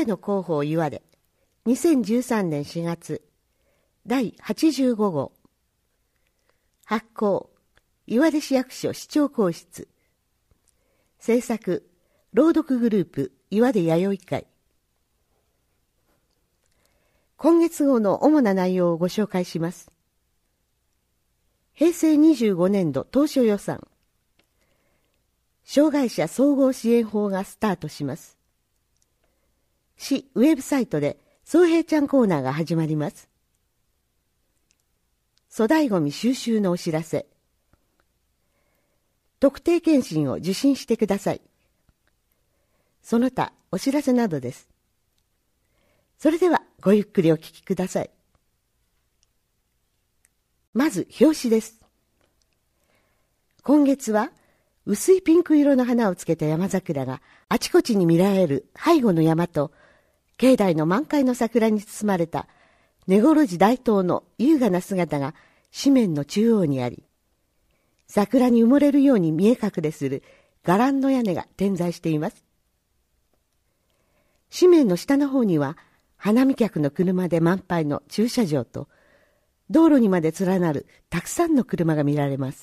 会の広報岩出2013年4月第85号発行岩出市役所市長公室制作朗読グループ岩出弥生会。今月号の主な内容をご紹介します。平成25年度当初予算障害者総合支援法がスタートします。市ウェブサイトでそうへいちゃんコーナーが始まります。粗大ごみ収集のお知らせ。特定健診を受診してください。その他お知らせなどです。それではごゆっくりお聞きください。まず表紙です。今月は薄いピンク色の花をつけた山桜があちこちに見られる背後の山と、境内の満開の桜に包まれた根来寺大塔の優雅な姿が紙面の中央にあり、桜に埋もれるように見え隠れする伽藍の屋根が点在しています。紙面の下の方には花見客の車で満杯の駐車場と、道路にまで連なるたくさんの車が見られます。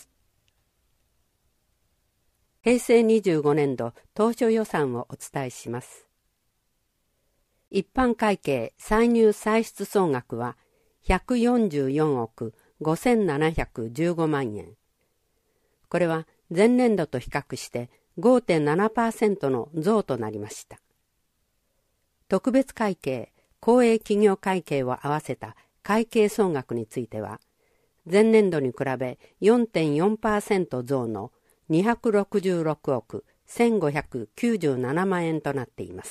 平成25年度当初予算をお伝えします。一般会計歳入歳出総額は144億5715万円。これは前年度と比較して 5.7% の増となりました。特別会計、公営企業会計を合わせた会計総額については、前年度に比べ 4.4% 増の266億1597万円となっています。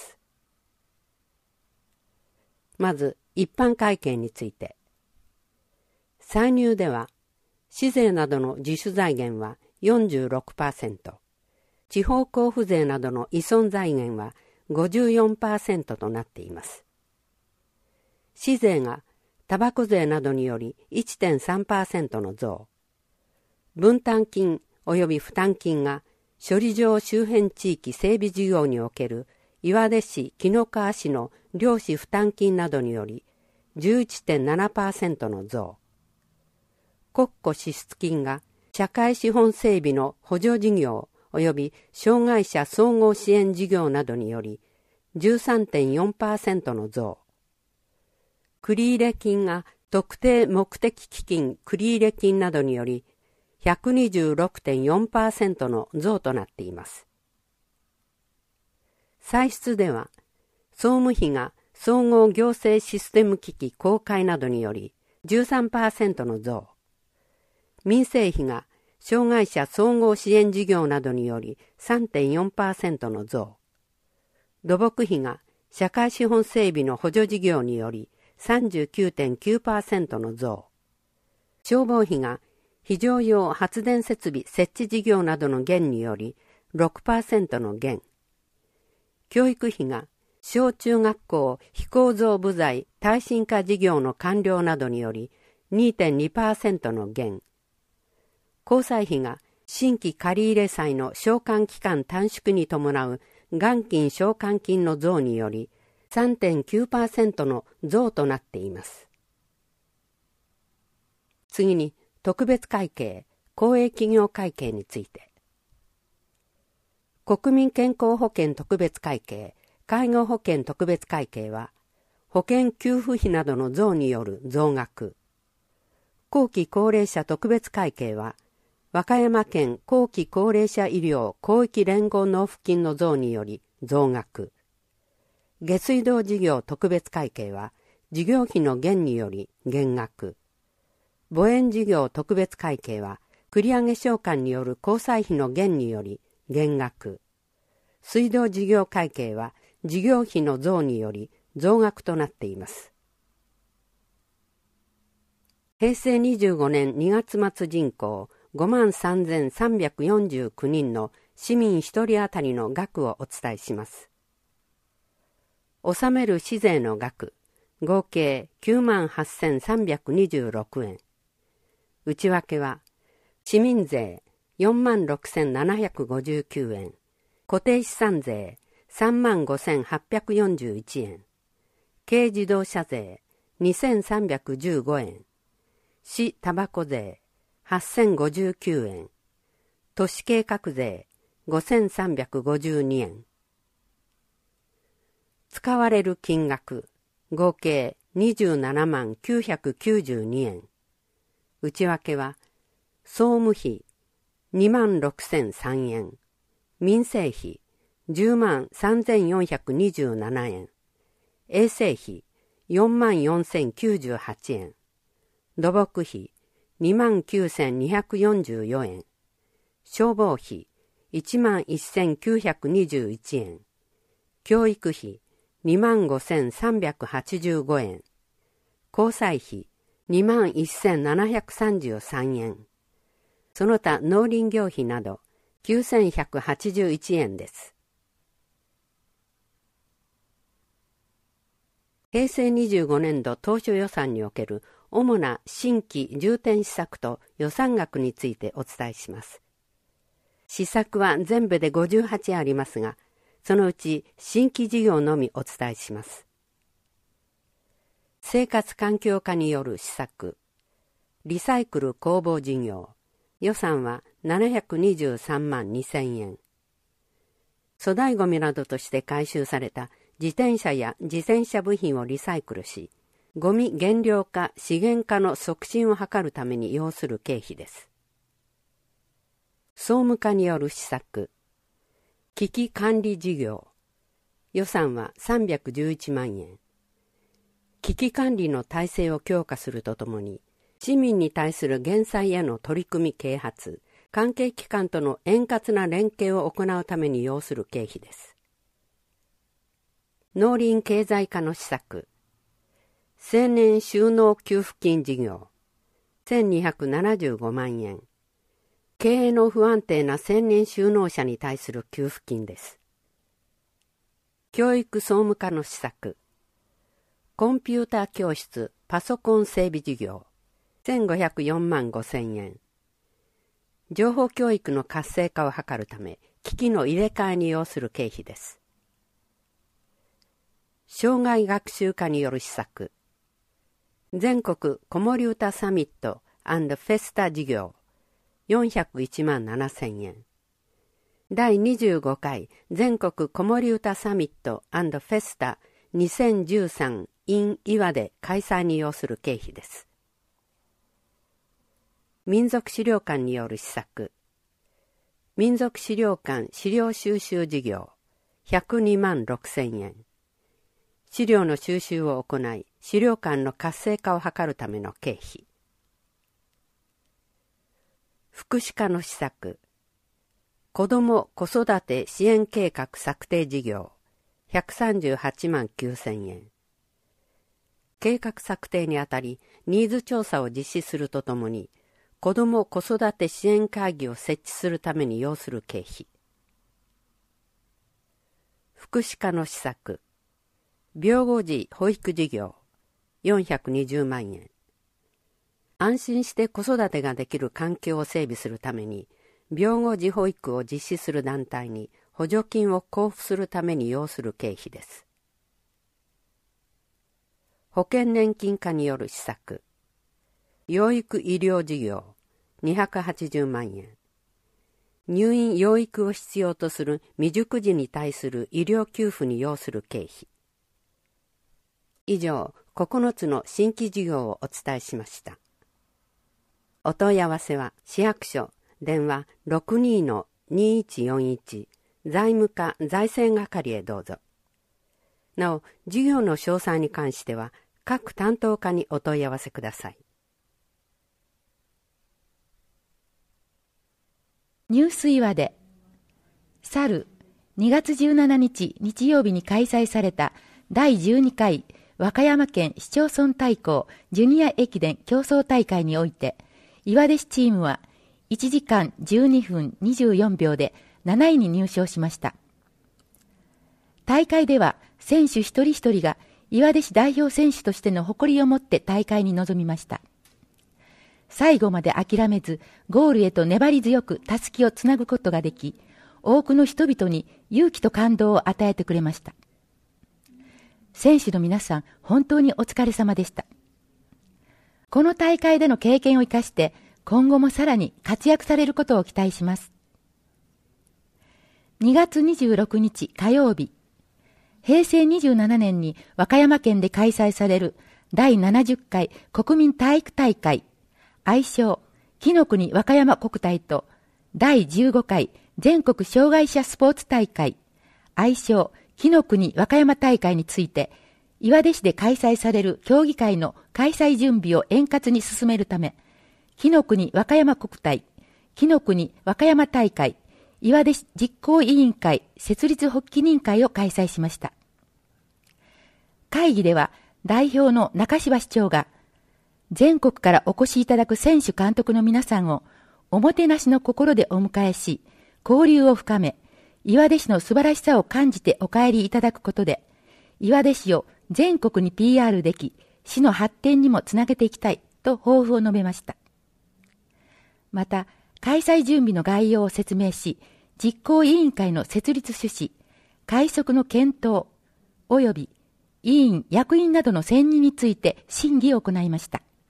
まず一般会計について、歳入では市税などの自主財源は 46%、地方交付税などの依存財源は 54% となっています。市税がタバコ税などにより 1.3% の増、分担金及び負担金が処理場周辺地域整備事業における岩出市紀の川市の漁師負担金などにより 11.7% の増、国庫支出金が社会資本整備の補助事業及び障害者総合支援事業などにより 13.4% の増、繰入金が特定目的基金繰入金などにより 126.4% の増となっています。歳出では総務費が総合行政システム機器公開などにより 13% の増、民生費が障害者総合支援事業などにより 3.4% の増、土木費が社会資本整備の補助事業により 39.9% の増、消防費が非常用発電設備設置事業などの減により 6% の減、教育費が小中学校非構造部材耐震化事業の完了などにより 2.2% の減、交際費が新規借入債の償還期間短縮に伴う元金償還金の増により 3.9% の増となっています。次に特別会計、公営企業会計について、国民健康保険特別会計、介護保険特別会計は保険給付費などの増による増額、後期高齢者特別会計は和歌山県後期高齢者医療広域連合納付金の増により増額、下水道事業特別会計は事業費の減により減額、母園事業特別会計は繰り上げ償還による交際費の減により減額、水道事業会計は事業費の増により増額となっています。平成25年2月末人口53,349人の市民1人当たりの額をお伝えします。納める市税の額、合計98,326円。内訳は、市民税46,759円、固定資産税 35,841円、軽自動車税2,315円、市タバコ税8,059円、都市計画税5,352円。使われる金額合計27万992円。内訳は総務費2万6,003円、民生費10万3,427円、衛生費4万4,098円、土木費2万9,244円、消防費1万1,921円、教育費2万5,385円、交際費2万1,733円、その他農林業費など9,181円です。平成25年度当初予算における主な新規重点施策と予算額についてお伝えします。施策は全部で58ありますが、そのうち新規事業のみお伝えします。生活環境課による施策、リサイクル工房事業、予算は723万2,000円。粗大ごみなどとして回収された自転車や自転車部品をリサイクルし、ゴミ減量化資源化の促進を図るために要する経費です。総務課による施策、危機管理事業、予算は311万円。危機管理の体制を強化するとともに、市民に対する減災への取り組み啓発、関係機関との円滑な連携を行うために要する経費です。農林経済課の施策、青年就農給付金事業、1,275万円。経営の不安定な青年就農者に対する給付金です。教育総務課の施策、コンピューター教室パソコン整備事業、1,504万5,000円。情報教育の活性化を図るため、機器の入れ替えに要する経費です。障害学習課による施策、全国子守歌サミット&フェスタ事業、401万7,000円。第25回全国子守歌サミット&フェスタ2013 in 岩で開催に要する経費です。民族資料館による施策、民族資料館資料収集事業、102万6,000円。資料の収集を行い、資料館の活性化を図るための経費。福祉課の施策、子ども子育て支援計画策定事業、138万9,000円。計画策定にあたり、ニーズ調査を実施するとともに、子ども子育て支援会議を設置するために要する経費。福祉課の施策、病後児保育事業、420万円。安心して子育てができる環境を整備するために、病後児保育を実施する団体に補助金を交付するために要する経費です。保険年金課による施策、養育医療事業、280万円。入院養育を必要とする未熟児に対する医療給付に要する経費。以上、9つの新規事業をお伝えしました。お問い合わせは市役所電話 62-2141 財務課財政係へどうぞ。なお、事業の詳細に関しては各担当課にお問い合わせください。 ニュース岩で去る2月17日日曜日に開催された第12回和歌山県市町村対抗ジュニア駅伝競争大会において、岩出市チームは1時間12分24秒で7位に入賞しました。大会では選手一人一人が岩出市代表選手としての誇りを持って大会に臨みました。最後まで諦めずゴールへと粘り強くたすきをつなぐことができ、 多くの人々に勇気と感動を与えてくれました。選手の皆さん、本当にお疲れ様でした。この大会での経験を生かして、今後もさらに活躍されることを期待します。2月26日火曜日、平成27年に和歌山県で開催される第70回国民体育大会、愛称紀の国和歌山国体と第15回全国障害者スポーツ大会、愛称紀の国和歌山大会について、岩出市で開催される競技会の開催準備を円滑に進めるため、紀の国和歌山国体、紀の国和歌山大会、岩出市実行委員会設立発起人会を開催しました。会議では代表の中柴市長が、全国からお越しいただく選手監督の皆さんをおもてなしの心でお迎えし、交流を深め、岩出市の素晴らしさを感じてお帰りいただくことで、岩出市を全国に PR でき、市の発展にもつなげていきたいと抱負を述べました。また、開催準備の概要を説明し、実行委員会の設立趣旨、会則の検討、及び委員・役員などの選任について審議を行いました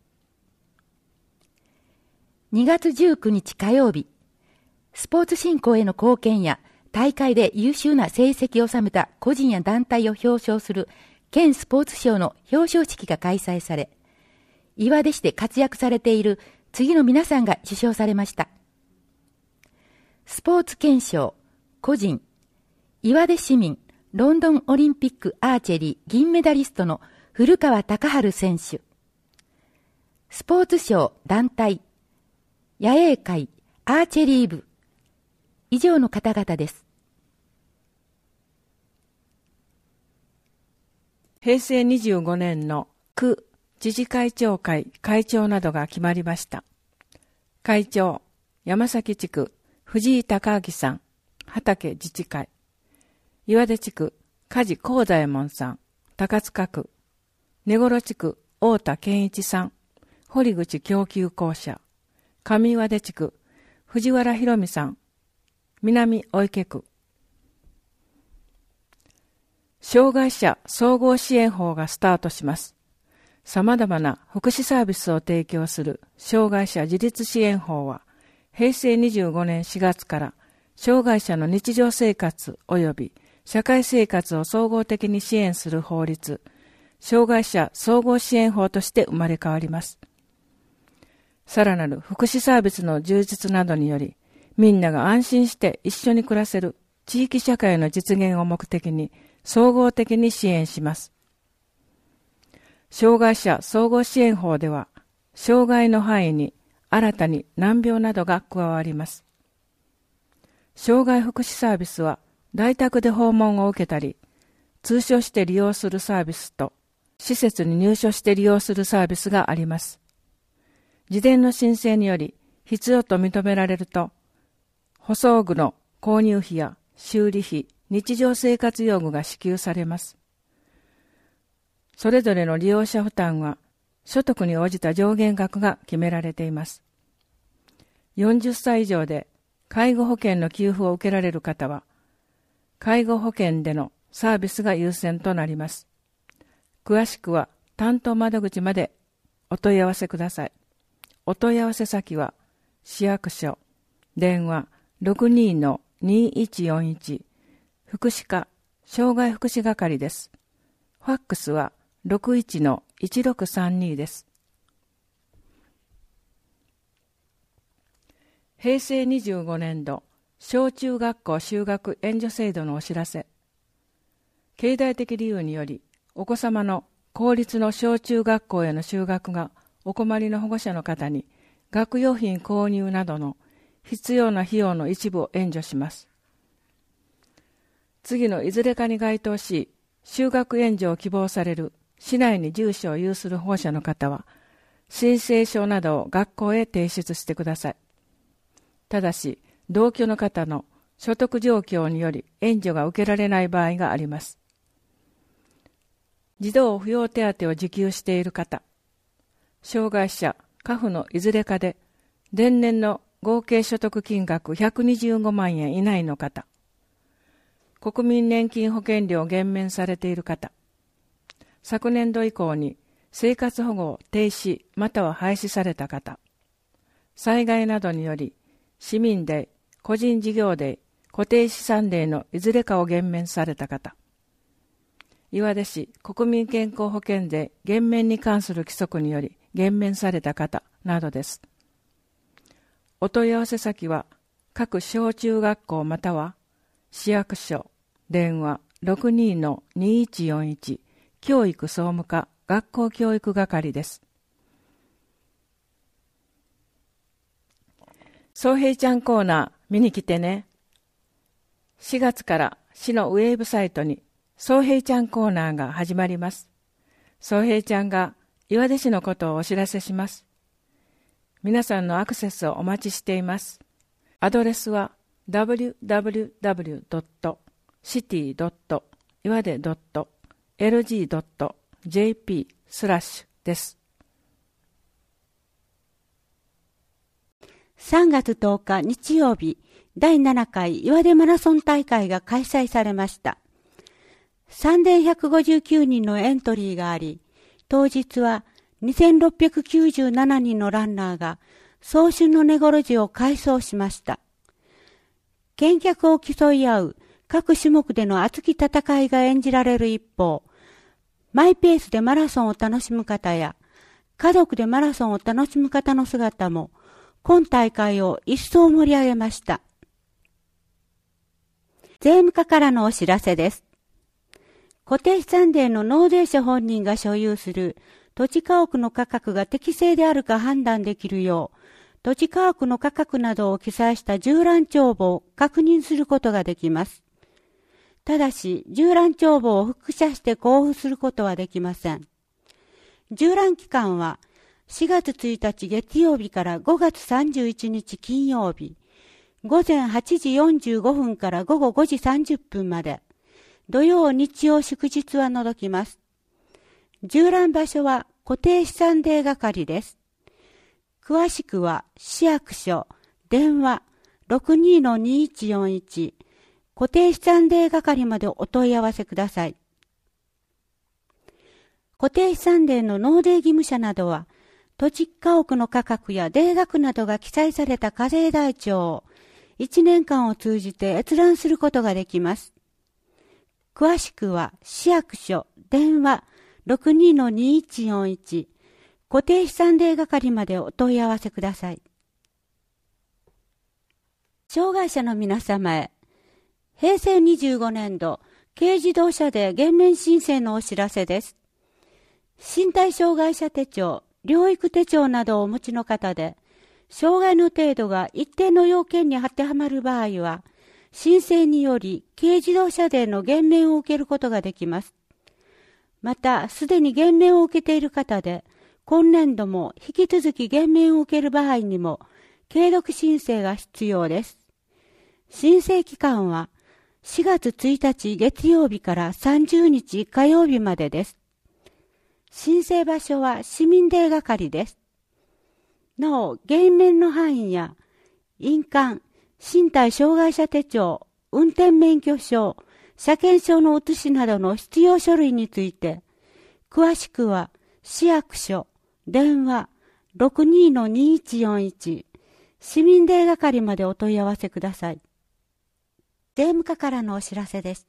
。2月19日火曜日、スポーツ振興への貢献や大会で優秀な成績を収めた個人や団体を表彰する県スポーツ賞の表彰式が開催され、岩出市で活躍されている次の皆さんが受賞されました。スポーツ憲章、個人、岩出市民、ロンドンオリンピックアーチェリー銀メダリストの古川高春選手。スポーツ賞団体、野営会アーチェリー部。以上の方々です。 平成25年の区自治会長会会長などが決まりました。会長、山崎地区藤井隆明さん、畑自治会。岩出地区梶光左衛門さん、高塚区。根頃地区太田健一さん、堀口供給公社。上岩出地区藤原博美さん、南大池区。障害者総合支援法がスタートします。様々な福祉サービスを提供する障害者自立支援法は、平成25年4月から障害者の日常生活及び社会生活を総合的に支援する法律、障害者総合支援法として生まれ変わります。さらなる福祉サービスの充実などにより、みんなが安心して一緒に暮らせる地域社会の実現を目的に総合的に支援します。障害者総合支援法では、障害の範囲に新たに難病などが加わります。障害福祉サービスは、在宅で訪問を受けたり、通所して利用するサービスと、施設に入所して利用するサービスがあります。事前の申請により、必要と認められると、補装具の購入費や修理費、日常生活用具が支給されます。それぞれの利用者負担は、所得に応じた上限額が決められています。40歳以上で介護保険の給付を受けられる方は、介護保険でのサービスが優先となります。詳しくは担当窓口までお問い合わせください。お問い合わせ先は、市役所、電話 62-2141 福祉課障害福祉係です。ファックスは 61-1632 です。平成25年度小中学校就学援助制度のお知らせ。経済的理由によりお子様の公立の小中学校への就学がお困りの保護者の方に学用品購入などの必要な費用の一部を援助します。次のいずれかに該当し、就学援助を希望される市内に住所を有する保護者の方は、申請書などを学校へ提出してください。ただし、同居の方の所得状況により援助が受けられない場合があります。児童扶養手当を受給している方、障害者、家父のいずれかで、前年の合計所得金額125万円以内の方、国民年金保険料減免されている方、昨年度以降に生活保護を停止または廃止された方、災害などにより市民税、個人事業税、固定資産税のいずれかを減免された方、岩出市国民健康保険税減免に関する規則により減免された方などです。お問い合わせ先は各小中学校または市役所、電話 62-2141 教育総務課学校教育係です。そうへいちゃんコーナー見に来てね。4月から市のウェブサイトにそうへいちゃんコーナーが始まります。そうへいちゃんが岩出市のことをお知らせします。皆さんのアクセスをお待ちしています。アドレスは www.city.iwade.lg.jp/ です。 3月10日日曜日、第7回岩出マラソン大会が開催されました。3159人のエントリーがあり、当日は2697人のランナーが早春の根来路を快走しました。健脚を競い合う各種目での熱き戦いが演じられる一方、マイペースでマラソンを楽しむ方や、家族でマラソンを楽しむ方の姿も、今大会を一層盛り上げました。税務課からのお知らせです。固定資産税の納税者本人が所有する土地家屋の価格が適正であるか判断できるよう、土地家屋の価格などを記載した従覧帳簿を確認することができます。ただし、従覧帳簿を複写して交付することはできません。従覧期間は4月1日月曜日から5月31日金曜日、午前8時45分から午後5時30分まで、土曜日曜祝日は除きます。従覧場所は固定資産税係です。詳しくは市役所、電話 62-2141 固定資産税係までお問い合わせください。固定資産税の納税義務者などは、土地家屋の価格や税額などが記載された課税台帳を1年間を通じて閲覧することができます。詳しくは市役所、電話 62-2141 固定資産税係までお問い合わせください。障害者の皆様へ、平成25年度軽自動車税減免申請のお知らせです。身体障害者手帳、療育手帳などをお持ちの方で、障害の程度が一定の要件に当てはまる場合は、申請により軽自動車税の減免を受けることができます。また、すでに減免を受けている方で、今年度も引き続き減免を受ける場合にも、継続申請が必要です。申請期間は4月1日月曜日から30日火曜日までです。申請場所は市民税係です。なお、減免の範囲や、印鑑、身体障害者手帳、運転免許証、車検証の写しなどの必要書類について、詳しくは市役所、電話 62-2141 市民税係までお問い合わせください。税務課からのお知らせでした。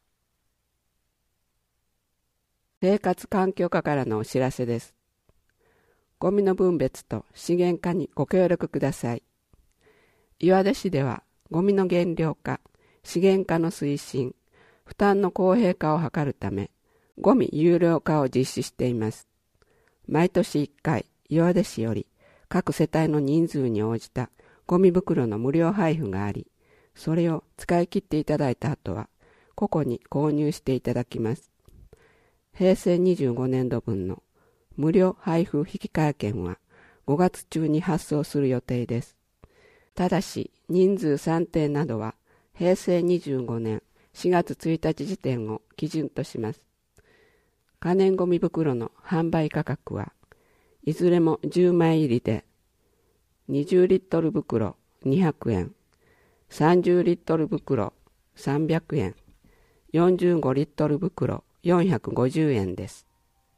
生活環境課からのお知らせです。ゴミの分別と資源化にご協力ください。岩出市ではゴミの減量化、資源化の推進、負担の公平化を図るため、ゴミ有料化を実施しています。毎年1回、岩出市より各世帯の人数に応じたゴミ袋の無料配布があり、それを使い切っていただいた後は、個々に購入していただきます。平成25年度分の無料配布引換券は5月中に発送する予定です。ただし、人数算定などは平成25年4月1日時点を基準とします。可燃ゴミ袋の販売価格はいずれも10枚入りで 20リットル袋200円、30リットル袋300円、45リットル袋450円です。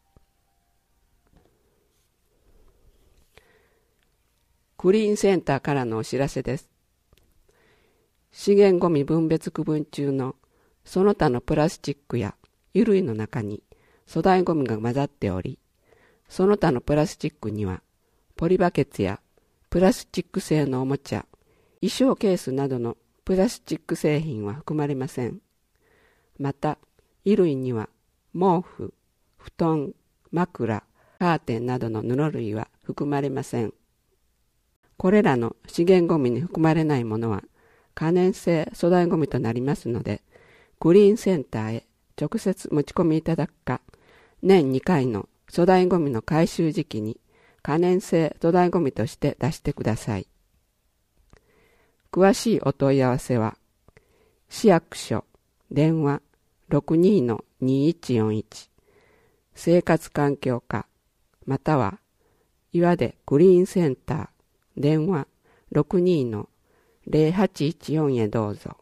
クリーンセンターからのお知らせです。資源ごみ分別区分中のその他のプラスチックや衣類の中に粗大ごみが混ざっており、その他のプラスチックにはポリバケツやプラスチック製のおもちゃ、衣装ケースなどのプラスチック製品は含まれません。また、衣類には毛布、布団、枕、カーテンなどの布類は含まれません。これらの資源ごみに含まれないものは可燃性粗大ごみとなりますので、クリーンセンターへ直接持ち込みいただくか、年2回の粗大ごみの回収時期に可燃性粗大ごみとして出してください。詳しいお問い合わせは、市役所電話 62-2141 生活環境課または岩出クリーンセンター電話 62-0814 へどうぞ。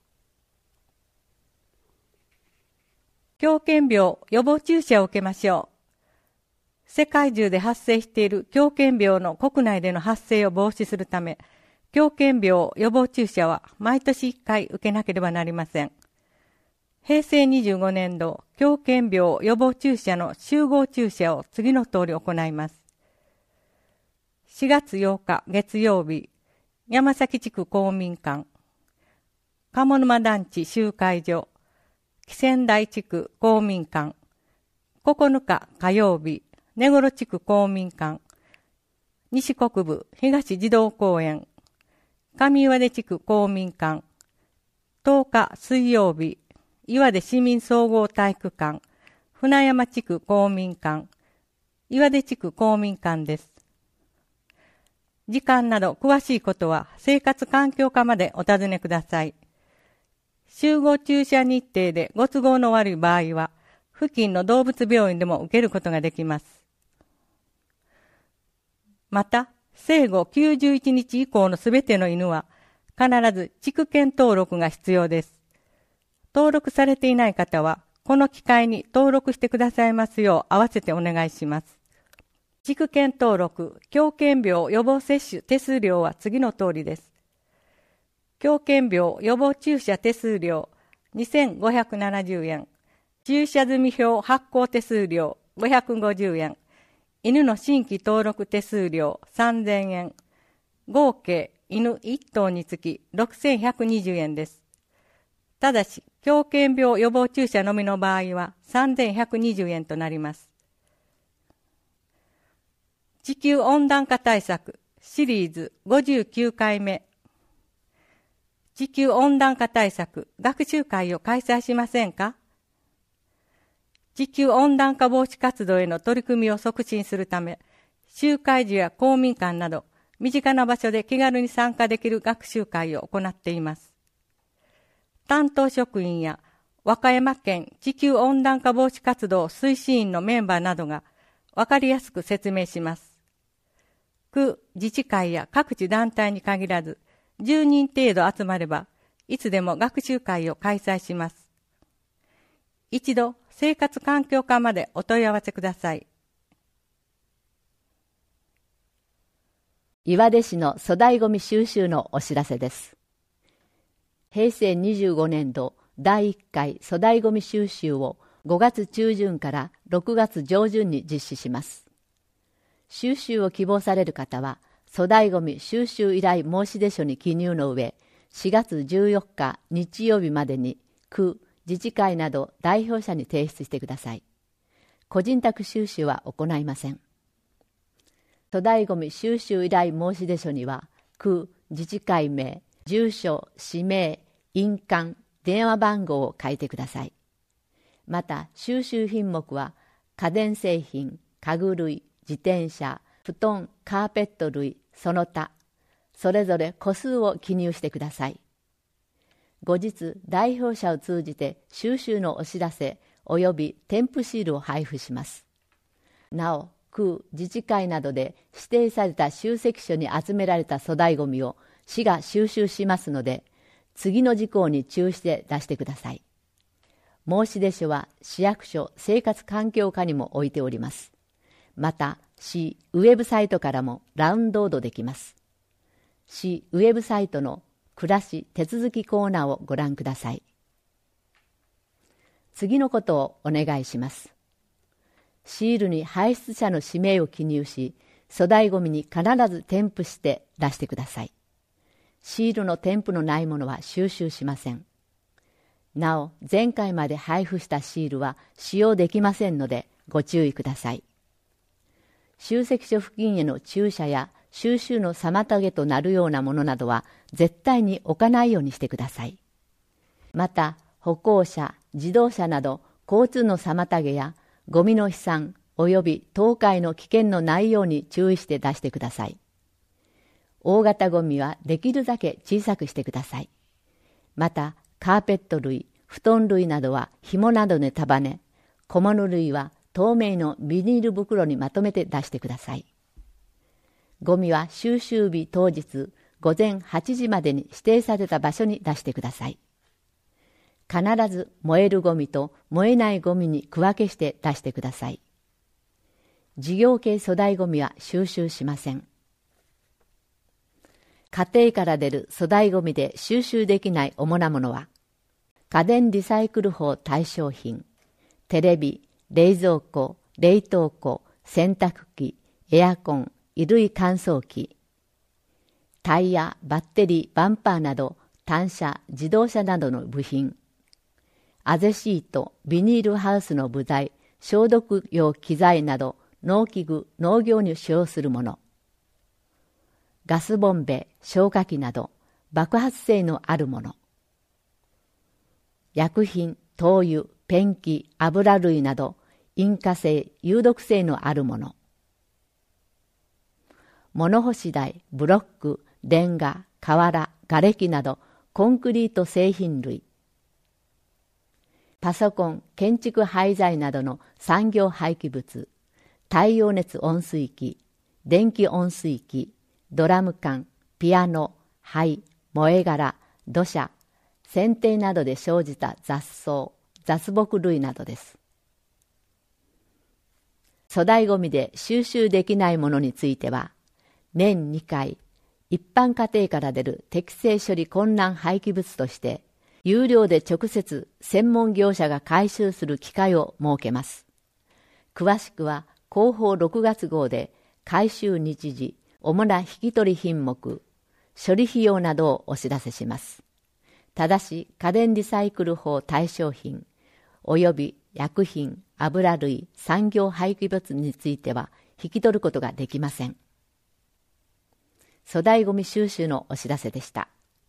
狂犬病予防注射を受けましょう。世界中で発生している狂犬病の国内での発生を防止するため、狂犬病予防注射は毎年1回受けなければなりません。平成25年度狂犬病予防注射の集合注射を次の通り行います。4月8日月曜日、山崎地区公民館、鴨沼団地集会所、木仙台地区公民館、9日火曜日、根室地区公民館、西国部東児童公園、上岩出地区公民館、10日水曜日、岩出市民総合体育館、船山地区公民館、岩出地区公民館です。時間など詳しいことは生活環境課までお尋ねください。集合注射日程でご都合の悪い場合は、付近の動物病院でも受けることができます。また、生後91日以降のすべての犬は、必ず地区犬登録が必要です。登録されていない方は、この機会に登録してくださいますよう合わせてお願いします。地区犬登録、狂犬病予防接種手数料は次の通りです。狂犬病予防注射手数料2570円、注射済表発行手数料550円、犬の新規登録手数料3000円、合計犬1頭につき6120円です。ただし、狂犬病予防注射のみの場合は3120円となります。地球温暖化対策シリーズ59回目。地球温暖化対策学習会を開催しませんか？地球温暖化防止活動への取り組みを促進するため、集会所や公民館など身近な場所で気軽に参加できる学習会を行っています。担当職員や和歌山県地球温暖化防止活動推進員のメンバーなどがわかりやすく説明します。区、自治会や各地団体に限らず、10人程度集まれば、いつでも学習会を開催します。一度、生活環境課までお問い合わせください。 岩出市の粗大ごみ収集のお知らせです。平成25年度第1回粗大ごみ収集を5月中旬から6月上旬に実施します。収集を希望される方は、粗大ごみ収集依頼申出書に記入の上、4月14日日曜日までに区、自治会など代表者に提出してください。個人宅収集は行いません。粗大ごみ収集依頼申出書には、区、自治会名、住所、氏名、印鑑、電話番号を書いてください。また、収集品目は、家電製品、家具類、自転車、布団、カーペット類、その他、それぞれ個数を記入してください。後日、代表者を通じて収集のお知らせ及び添付シールを配布します。なお、 区、自治会などで指定された集積所に集められた粗大ごみを市が収集しますので、次の事項に注意して出してください。申出書は市役所生活環境課にも置いております。また、市ウェブサイトからもダウンロードできます。市ウェブサイトの暮らし手続きコーナーをご覧ください。次のことをお願いします。シールに排出者の氏名を記入し、粗大ごみに必ず添付して出してください。シールの添付のないものは収集しません。なお、前回まで配布したシールは使用できませんのでご注意ください。集積所付近への駐車や収集の妨げとなるようなものなどは絶対に置かないようにしてください。また、歩行者、自動車など交通の妨げやゴミの飛散及び倒壊の危険のないように注意して出してください。大型ゴミはできるだけ小さくしてください。また、カーペット類、布団類などは紐などで束ね、小物類は透明のビニール袋にまとめて出してください。ゴミは収集日当日午前8時までに指定された場所に出してください。必ず燃えるゴミと燃えないゴミに区分けして出してください。事業系粗大ゴミは収集しません。家庭から出る粗大ゴミで収集できない主なものは、家電リサイクル法対象品、テレビ、冷蔵庫、冷凍庫、洗濯機、エアコン、衣類乾燥機、タイヤ、バッテリー、バンパーなど単車、自動車などの部品、あぜシート、ビニールハウスの部材、消毒用機材など農機具、農業に使用するもの、ガスボンベ、消火器など爆発性のあるもの、薬品、灯油、ペンキ、油類など引火性、有毒性のあるもの、物干し台、ブロック、レンガ、瓦、瓦礫などコンクリート製品類、パソコン、建築廃材などの産業廃棄物、太陽熱温水器、電気温水器、ドラム缶、ピアノ、灰、燃え殻、土砂、剪定などで生じた雑草、雑木類などです。粗大ごみで収集できないものについては、年2回、一般家庭から出る適正処理困難廃棄物として、有料で直接専門業者が回収する機会を設けます。詳しくは広報6月号で回収日時、主な引き取り品目、処理費用などをお知らせします。ただし家電リサイクル法対象品および薬品、油類、産業廃棄物については引き取ることができません。粗大ごみ収集のお知らせでした。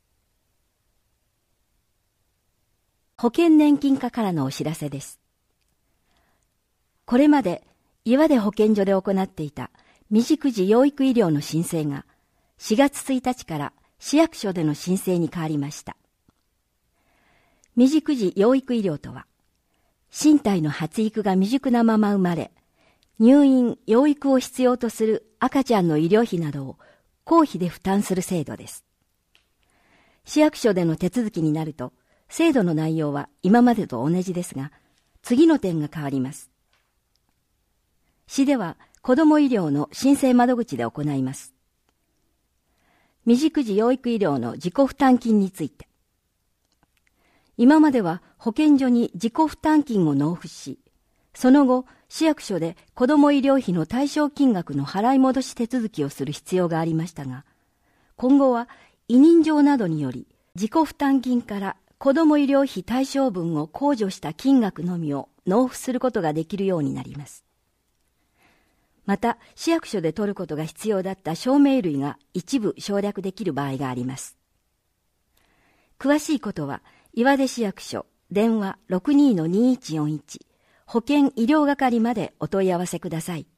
保険年金課からのお知らせです。これまで岩出保健所で行っていた未熟児養育医療の申請が4月1日から市役所での申請に変わりました。未熟児養育医療とは、身体の発育が未熟なまま生まれ、入院・養育を必要とする赤ちゃんの医療費などを公費で負担する制度です。市役所での手続きになると、制度の内容は今までと同じですが、次の点が変わります。市では子ども医療の申請窓口で行います。未熟児養育医療の自己負担金について、今までは保健所に自己負担金を納付し、その後、市役所で子ども医療費の対象金額の払い戻し手続きをする必要がありましたが、今後は委任状などにより、自己負担金から子ども医療費対象分を控除した金額のみを納付することができるようになります。また、市役所で取ることが必要だった証明類が一部省略できる場合があります。詳しいことは、岩出市役所電話 62-2141 保健医療係までお問い合わせください。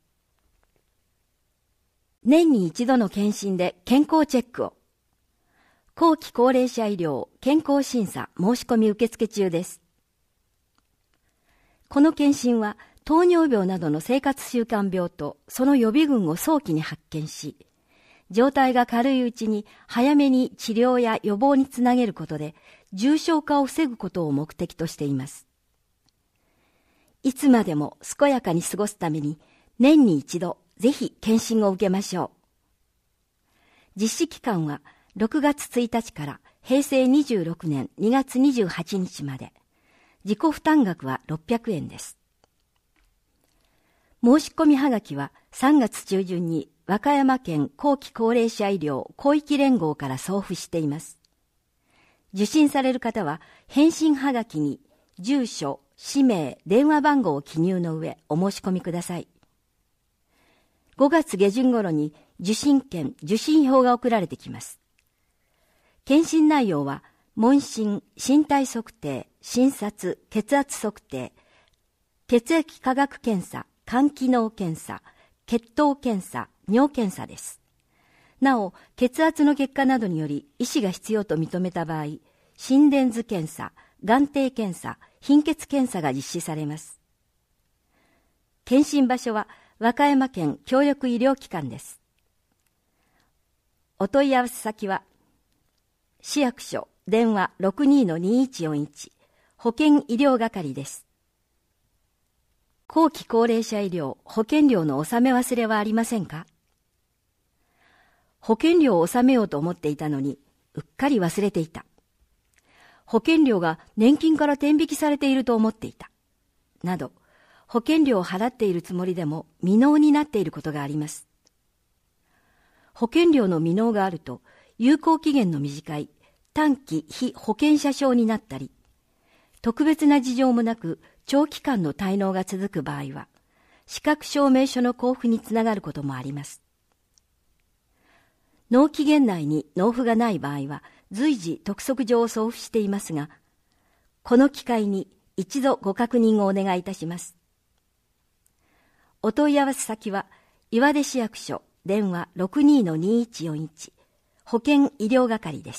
年に一度の検診で健康チェックを。後期高齢者医療健康審査申し込み受付中です。この検診は糖尿病などの生活習慣病とその予備軍を早期に発見し、状態が軽いうちに早めに治療や予防につなげることで重症化を防ぐことを目的としています。いつまでも健やかに過ごすために年に一度ぜひ検診を受けましょう。実施期間は6月1日から平成26年2月28日まで。自己負担額は600円です。申し込みはがきは3月中旬に和歌山県後期高齢者医療広域連合から送付しています。受診される方は返信はがきに住所、氏名、電話番号を記入の上お申し込みください。5月下旬頃に受診券、受診票が送られてきます。検診内容は問診、身体測定、診察、血圧測定、血液科学検査、肝機能検査、血糖検査、尿検査です。なお、血圧の結果などにより医師が必要と認めた場合、心電図検査、眼底検査、貧血検査が実施されます。検診場所は和歌山県協力医療機関です。お問い合わせ先は、市役所電話 62-2141 保健医療係です。後期高齢者医療保険料の納め忘れはありませんか？保険料を納めようと思っていたのにうっかり忘れていた。保険料が年金から転引きされていると思っていた。など、保険料を払っているつもりでも未納になっていることがあります。保険料の未納があると有効期限の短い短期被保険者証になったり、特別な事情もなく長期間の滞納が続く場合は、資格証明書の交付につながることもあります。納期限内に納付がない場合は、随時督促状を送付していますが、この機会に一度ご確認をお願いいたします。お問い合わせ先は、岩出市役所電話 62-2141 保健医療係です。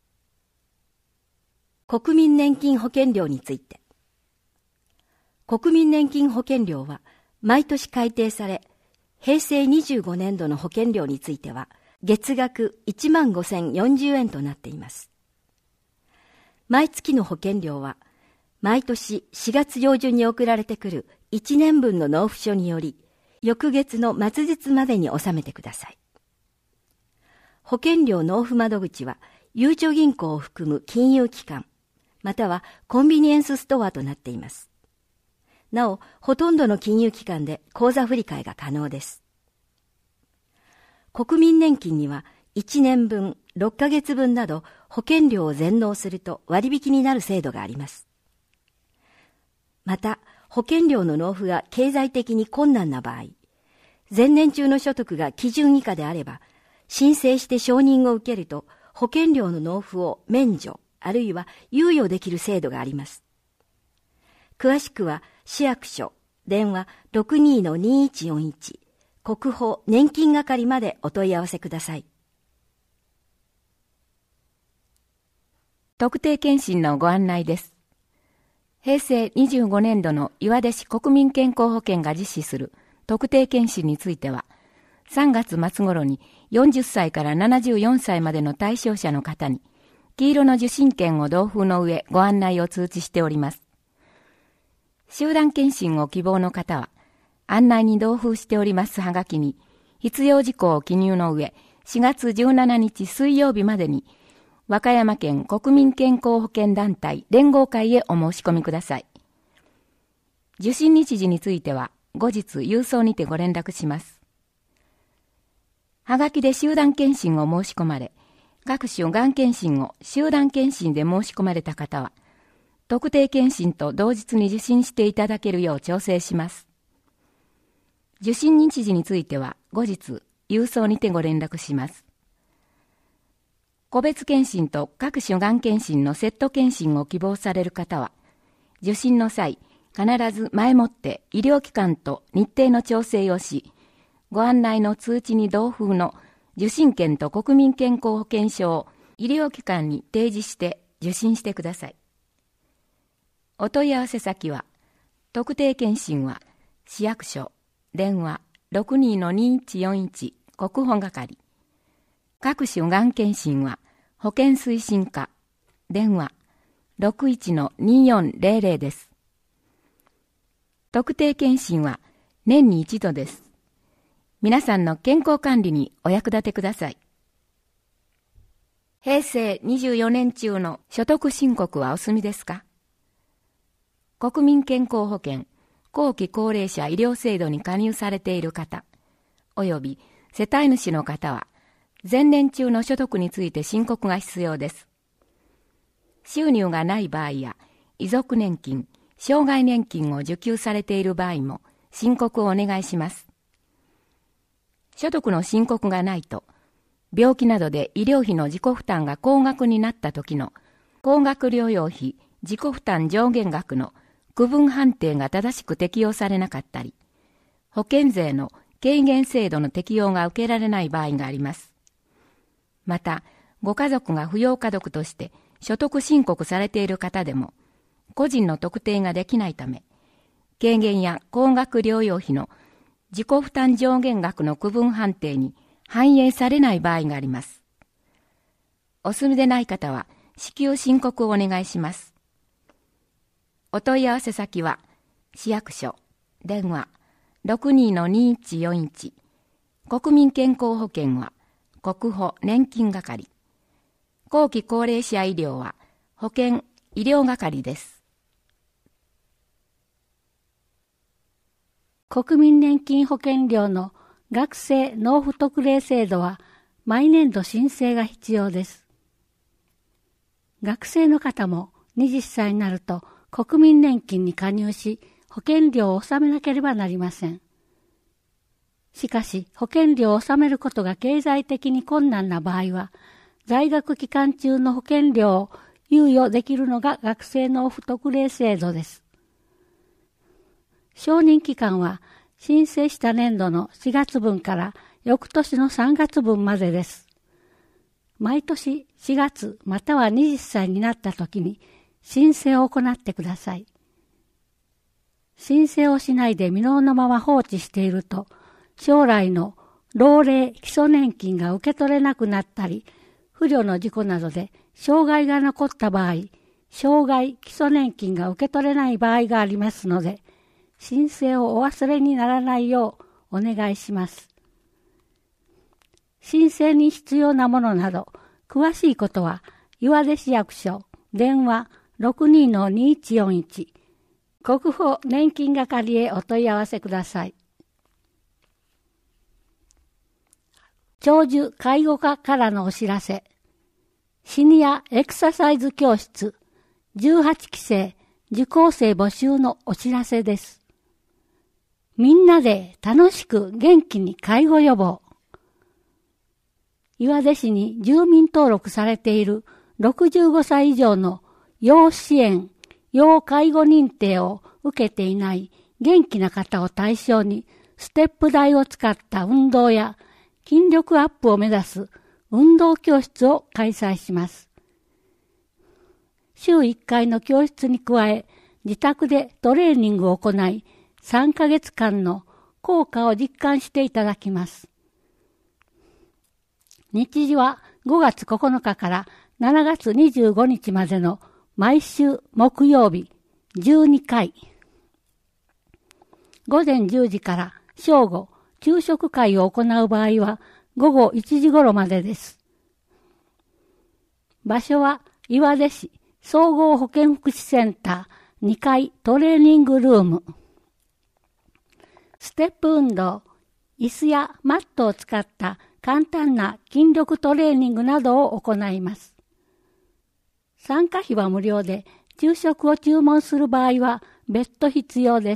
国民年金保険料について。国民年金保険料は毎年改定され、平成25年度の保険料については月額15,040円となっています。毎月の保険料は毎年4月上旬に送られてくる1年分の納付書により、翌月の末日までに納めてください。保険料納付窓口はゆうちょ銀行を含む金融機関、またはコンビニエンスストアとなっています。なお、ほとんどの金融機関で口座振替が可能です。国民年金には1年分、6ヶ月分など保険料を全納すると割引になる制度があります。また、保険料の納付が経済的に困難な場合、前年中の所得が基準以下であれば、申請して承認を受けると保険料の納付を免除、あるいは猶予できる制度があります。詳しくは市役所電話 62-2141 国保年金係までお問い合わせください。 特定健診のご案内です。平成25年度の岩出市国民健康保険が実施する特定健診については、3月末頃に40歳から74歳までの対象者の方に黄色の受診券を同封の上ご案内を通知しております。集団検診を希望の方は、案内に同封しておりますはがきに、必要事項を記入の上、4月17日水曜日までに、和歌山県国民健康保険団体連合会へお申し込みください。受診日時については、後日郵送にてご連絡します。はがきで集団検診を申し込まれ、各種がん検診を集団検診で申し込まれた方は、特定検診と同日に受診していただけるよう調整します。受診日時については後日郵送にてご連絡します。個別検診と各種がん検診のセット検診を希望される方は、受診の際、必ず前もって医療機関と日程の調整をし、ご案内の通知に同封の受診券と国民健康保険証を医療機関に提示して受診してください。お問い合わせ先は、特定健診は市役所電話 62-2141 国保係。各種がん検診は保健推進課電話 61-2400 です。特定検診は年に一度です。皆さんの健康管理にお役立てください。平成24年中の所得申告はお済みですか？国民健康保険後期高齢者医療制度に加入されている方、および世帯主の方は、前年中の所得について申告が必要です。収入がない場合や、遺族年金、障害年金を受給されている場合も、申告をお願いします。所得の申告がないと、病気などで医療費の自己負担が高額になった時の高額療養費自己負担上限額の区分判定が正しく適用されなかったり、保険税の軽減制度の適用が受けられない場合があります。また、ご家族が扶養家族として所得申告されている方でも、個人の特定ができないため、軽減や高額療養費の自己負担上限額の区分判定に反映されない場合があります。お済みでない方は、至急申告をお願いします。お問い合わせ先は、市役所、電話 62-2141、国民健康保険は、国保年金係、後期高齢者医療は、保健医療係です。 国民年金保険料の学生納付特例制度は毎年度申請が必要です。学生の方も20歳になると国民年金に加入し保険料を納めなければなりません。しかし保険料を納めることが経済的に困難な場合は在学期間中の保険料を猶予できるのが学生納付特例制度です。承認期間は申請した年度の4月分から翌年の3月分までです。毎年4月または20歳になった時に申請を行ってください。申請をしないで未納のまま放置していると、将来の老齢基礎年金が受け取れなくなったり、不慮の事故などで障害が残った場合、障害基礎年金が受け取れない場合がありますので、申請をお忘れにならないようお願いします。申請に必要なものなど、詳しいことは、岩出市役所、電話 62-2141、国保年金係へお問い合わせください。長寿介護課からのお知らせ。シニアエクササイズ教室18期生受講生募集のお知らせです。みんなで楽しく元気に介護予防。岩出市に住民登録されている65歳以上の要支援、要介護認定を受けていない元気な方を対象にステップ台を使った運動や筋力アップを目指す運動教室を開催します。週1回の教室に加え、自宅でトレーニングを行い、3ヶ月間の効果を実感していただきます。日時は5月9日から7月25日までの毎週木曜日12回。午前10時から正午、昼食会を行う場合は午後1時頃までです。場所は岩出市総合保健福祉センター2階トレーニングルーム。ステップ運動、椅子やマットを使った簡単な筋力トレーニングなどを行います。参加費は無料で、昼食を注文する場合は別途必要です。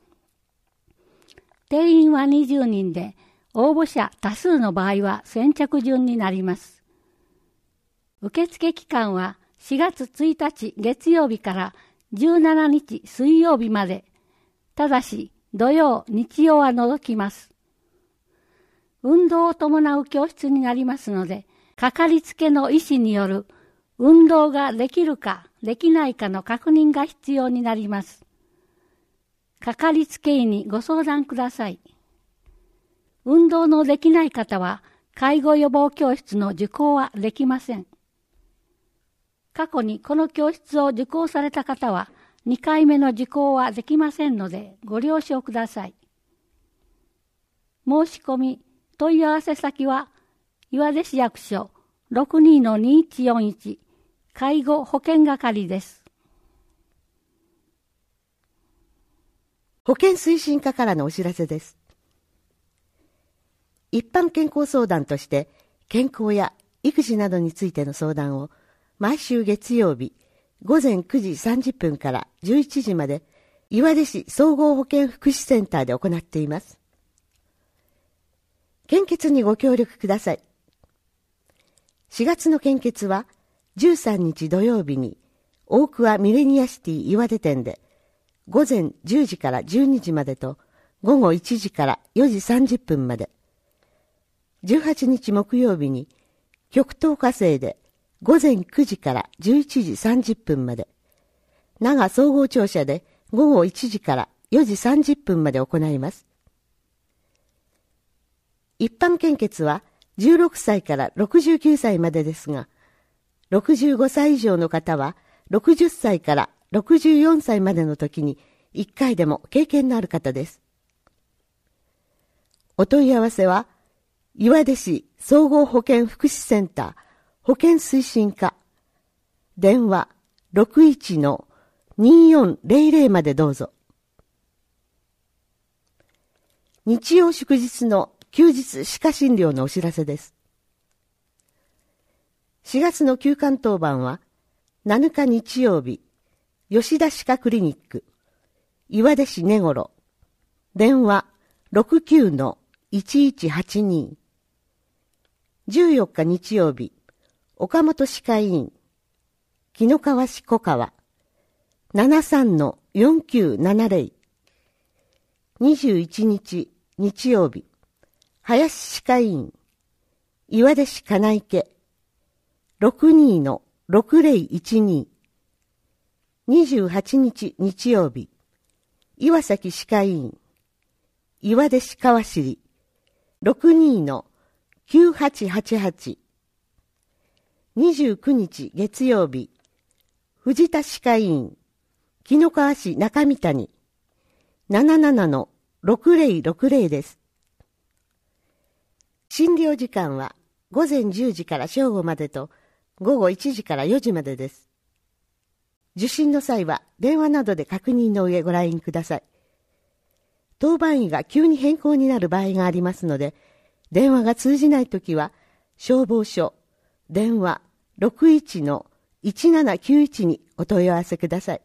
定員は20人で、応募者多数の場合は先着順になります。受付期間は4月1日月曜日から17日水曜日まで、ただし土曜、日曜は除きます。運動を伴う教室になりますので、かかりつけの医師による運動ができるかできないかの確認が必要になります。 かかりつけ医にご相談ください。運動のできない方は、介護予防教室の受講はできません。過去にこの教室を受講された方は、2回目の受講はできませんので、ご了承ください。申し込み、問い合わせ先は、岩出市役所 62-2141 介護保険係です。 保健推進課からのお知らせです。一般健康相談として、健康や育児などについての相談を、毎週月曜日、午前9時30分から11時まで、岩出市総合保健福祉センターで行っています。献血にご協力ください。4月の献血は、13日土曜日に、大桑ミレニアシティ岩出店で、午前10時から12時までと、午後1時から4時30分まで。18日木曜日に、極東火星で、午前9時から11時30分まで。長総合庁舎で、午後1時から4時30分まで行います。一般献血は、16歳から69歳までですが、65歳以上の方は、60歳から64歳までの時に1回でも経験のある方です。お問い合わせは、岩出市総合保健福祉センター保健推進課、電話 61-2400 までどうぞ。日曜祝日の休日歯科診療のお知らせです。4月の休館当番は、7日日曜日、吉田歯科クリニック、岩出市根頃、電話 69-1182。14日日曜日、岡本歯科医院、紀の川市小川、73-4970。21日日曜日、林歯科医院、岩出市金池、62-6012。28日日曜日、岩崎歯科医院、岩出市川尻、62-9888。29日月曜日、藤田歯科医院、紀の川市中見谷、77-6060です。診療時間は午前10時から正午までと午後1時から4時までです。受診の際は電話などで確認の上ご来院ください。当番医が急に変更になる場合がありますので、電話が通じないときは消防署電話 61-1791 にお問い合わせください。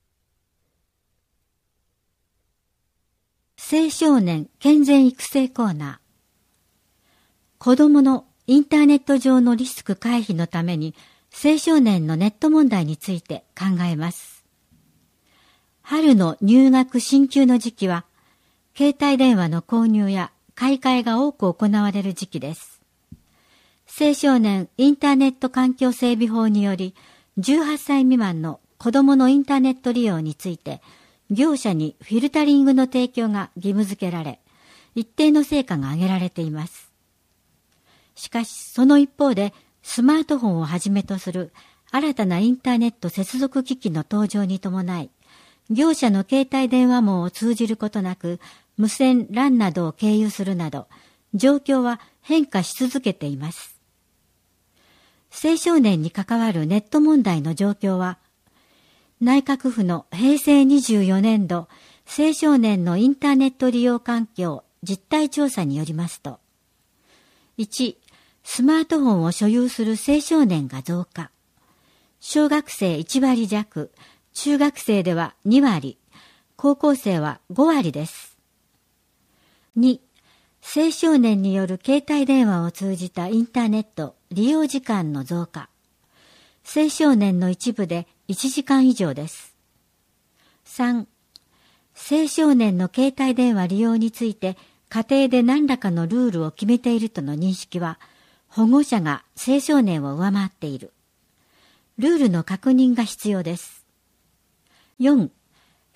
青少年健全育成コーナー。子どものインターネット上のリスク回避のために青少年のネット問題について考えます。春の入学進級の時期は、携帯電話の購入や買い替えが多く行われる時期です。青少年インターネット環境整備法により、18歳未満の子どものインターネット利用について、業者にフィルタリングの提供が義務付けられ、一定の成果が上げられています。しかし、その一方で、スマートフォンをはじめとする新たなインターネット接続機器の登場に伴い、業者の携帯電話網を通じることなく、無線 LAN などを経由するなど、状況は変化し続けています。青少年に関わるネット問題の状況は、内閣府の平成24年度青少年のインターネット利用環境実態調査によりますと、1、スマートフォンを所有する青少年が増加。小学生1割弱、中学生では2割、高校生は5割です。2、青少年による携帯電話を通じたインターネット利用時間の増加。青少年の一部で1時間以上です。3、青少年の携帯電話利用について家庭で何らかのルールを決めているとの認識は、保護者が青少年を上回っている。ルールの確認が必要です。4、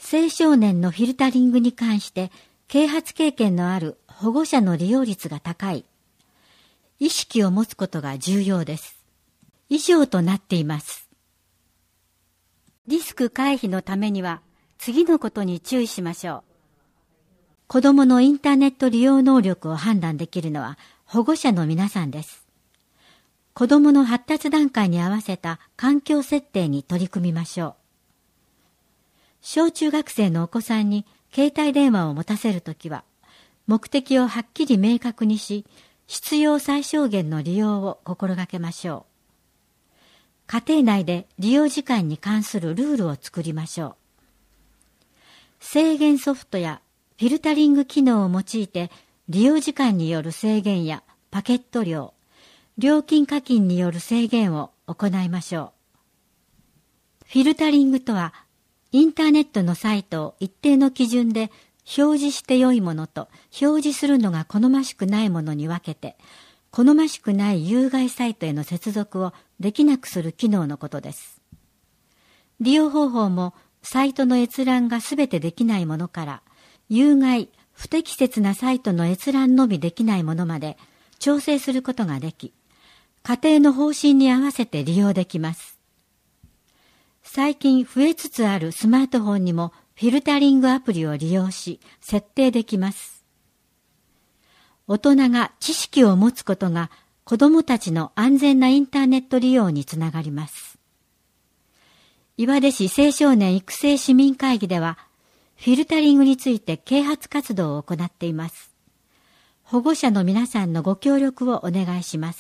青少年のフィルタリングに関して啓発経験のある保護者の利用率が高い。意識を持つことが重要です。以上となっています。リスク回避のためには次のことに注意しましょう。子どものインターネット利用能力を判断できるのは保護者の皆さんです。子どもの発達段階に合わせた環境設定に取り組みましょう。小中学生のお子さんに携帯電話を持たせるときは、目的をはっきり明確にし、必要最小限の利用を心がけましょう。家庭内で利用時間に関するルールを作りましょう。制限ソフトやフィルタリング機能を用いて利用時間による制限やパケット量、料金課金による制限を行いましょう。フィルタリングとは、インターネットのサイトを一定の基準で表示して良いものと表示するのが好ましくないものに分けて、好ましくない有害サイトへの接続をできなくする機能のことです。利用方法もサイトの閲覧がすべてできないものから、有害、不適切なサイトの閲覧のみできないものまで調整することができ、家庭の方針に合わせて利用できます。最近増えつつあるスマートフォンにもフィルタリングアプリを利用し、設定できます。大人が知識を持つことが子どもたちの安全なインターネット利用につながります。岩出市青少年育成市民会議では、フィルタリングについて啓発活動を行っています。保護者の皆さんのご協力をお願いします。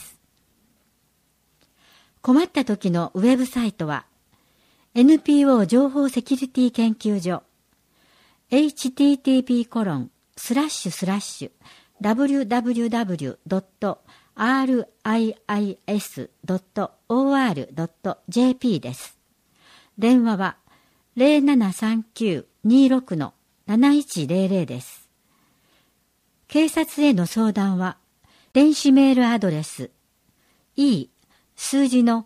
困った時のウェブサイトは NPO 情報セキュリティ研究所 http://www.riis.or.jp です。電話は 0739-26-7100 です。警察への相談は電子メールアドレス e数字の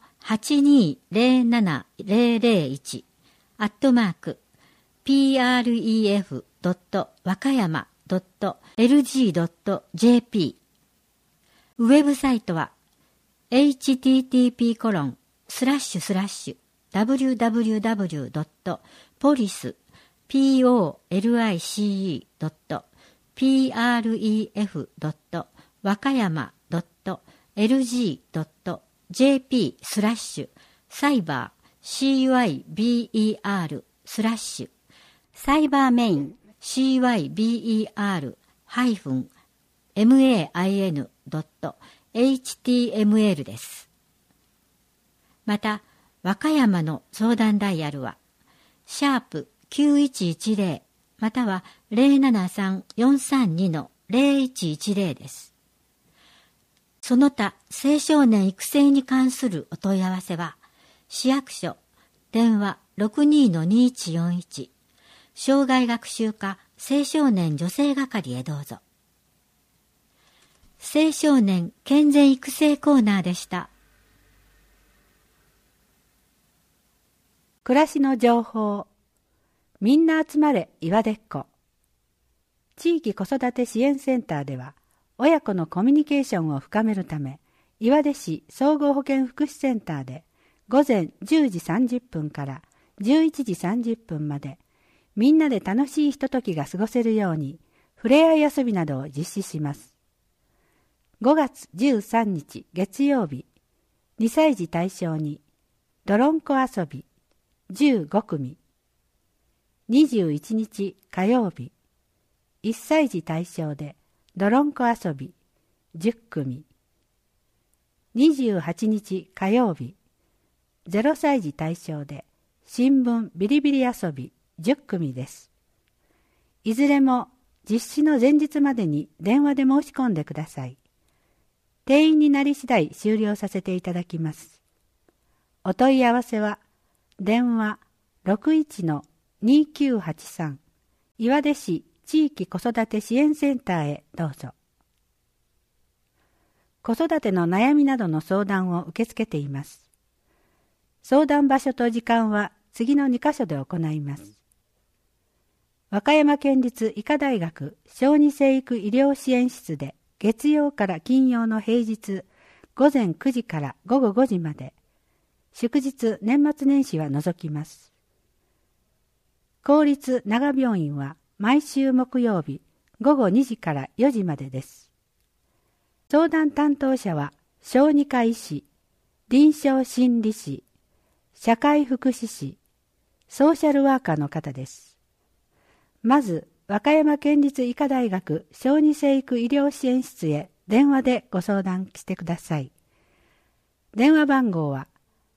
8207001@pref.wakayama.lg.jp ウェブサイトは http://www.police.wakayama.lg.jp サイバー CYBER サイバーメイン CYBER-main.html です。また、和歌山の相談ダイヤルは、#9110 または 073-432-0110 です。その他、青少年育成に関するお問い合わせは、市役所、電話 62-2141、障害学習課青少年女性係へどうぞ。青少年健全育成コーナーでした。 暮らしの情報、みんな集まれ岩出っ子。地域子育て支援センターでは、親子のコミュニケーションを深めるため、岩出市総合保健福祉センターで午前10時30分から11時30分まで、みんなで楽しいひとときが過ごせるように、ふれあい遊びなどを実施します。5月13日月曜日、2歳児対象に、どろんこ遊び15組。21日火曜日、1歳児対象で、どろんこ遊び10組。28日火曜日、0歳児対象で新聞ビリビリ遊び10組です。いずれも実施の前日までに電話で申し込んでください。定員になり次第終了させていただきます。お問い合わせは電話 61-2983 岩出市地域子育て支援センターへどうぞ。子育ての悩みなどの相談を受け付けています。相談場所と時間は次の2カ所で行います。 和歌山県立医科大学小児生育医療支援室で月曜から金曜の平日午前9時から午後5時まで、祝日年末年始は除きます。公立長病院は毎週木曜日午後2時から4時までです。相談担当者は小児科医師、臨床心理士、社会福祉士、ソーシャルワーカーの方です。まず、和歌山県立医科大学小児生育医療支援室へ電話でご相談してください。電話番号は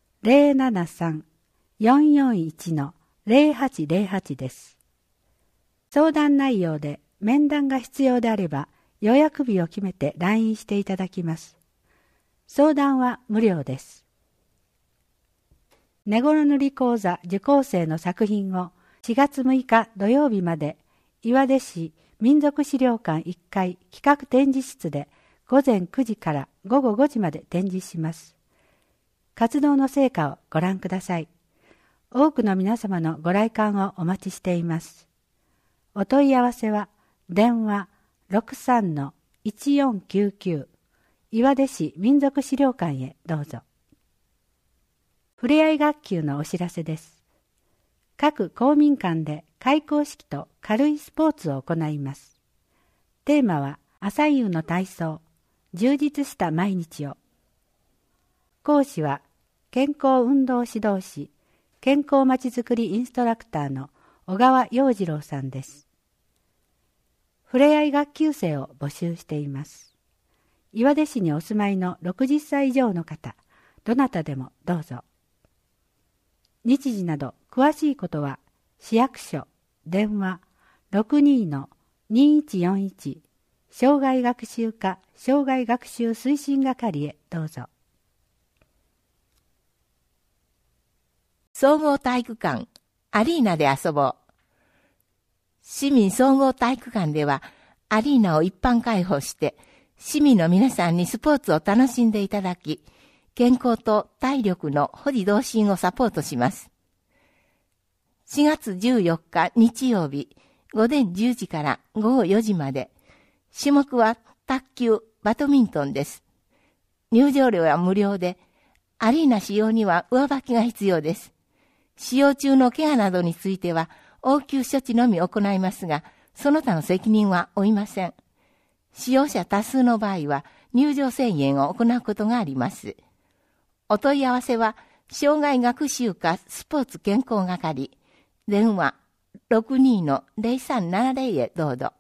073-441-0808 です。相談内容で面談が必要であれば予約日を決めて来院していただきます。相談は無料です。根頃塗り講座受講生の作品を4月6日土曜日まで岩出市民族資料館1階企画展示室で午前9時から午後5時まで展示します。活動の成果をご覧ください。多くの皆様のご来館をお待ちしています。お問い合わせは電話 63-1499 岩出市民族資料館へどうぞ。ふれあい学級のお知らせです。各公民館で開講式と軽いスポーツを行います。テーマは朝夕の体操、充実した毎日を。講師は健康運動指導士、健康まちづくりインストラクターの小川洋次郎さんです。ふれあい学級生を募集しています。岩出市にお住まいの60歳以上の方、どなたでもどうぞ。日時など詳しいことは市役所電話 62-2141 障害学習課障害学習推進係へどうぞ。 総合体育館アリーナで遊ぼう。市民総合体育館ではアリーナを一般開放して市民の皆さんにスポーツを楽しんでいただき、健康と体力の保持同心をサポートします。4月14日日曜日午前10時から午後4時まで、種目は卓球、バドミントンです。入場料は無料で、アリーナ使用には上履きが必要です。使用中のケアなどについては応急処置のみ行いますが、その他の責任は負いません。使用者多数の場合は入場制限を行うことがあります。お問い合わせは、障害学習課スポーツ健康係、電話 62-0370 へどうぞ。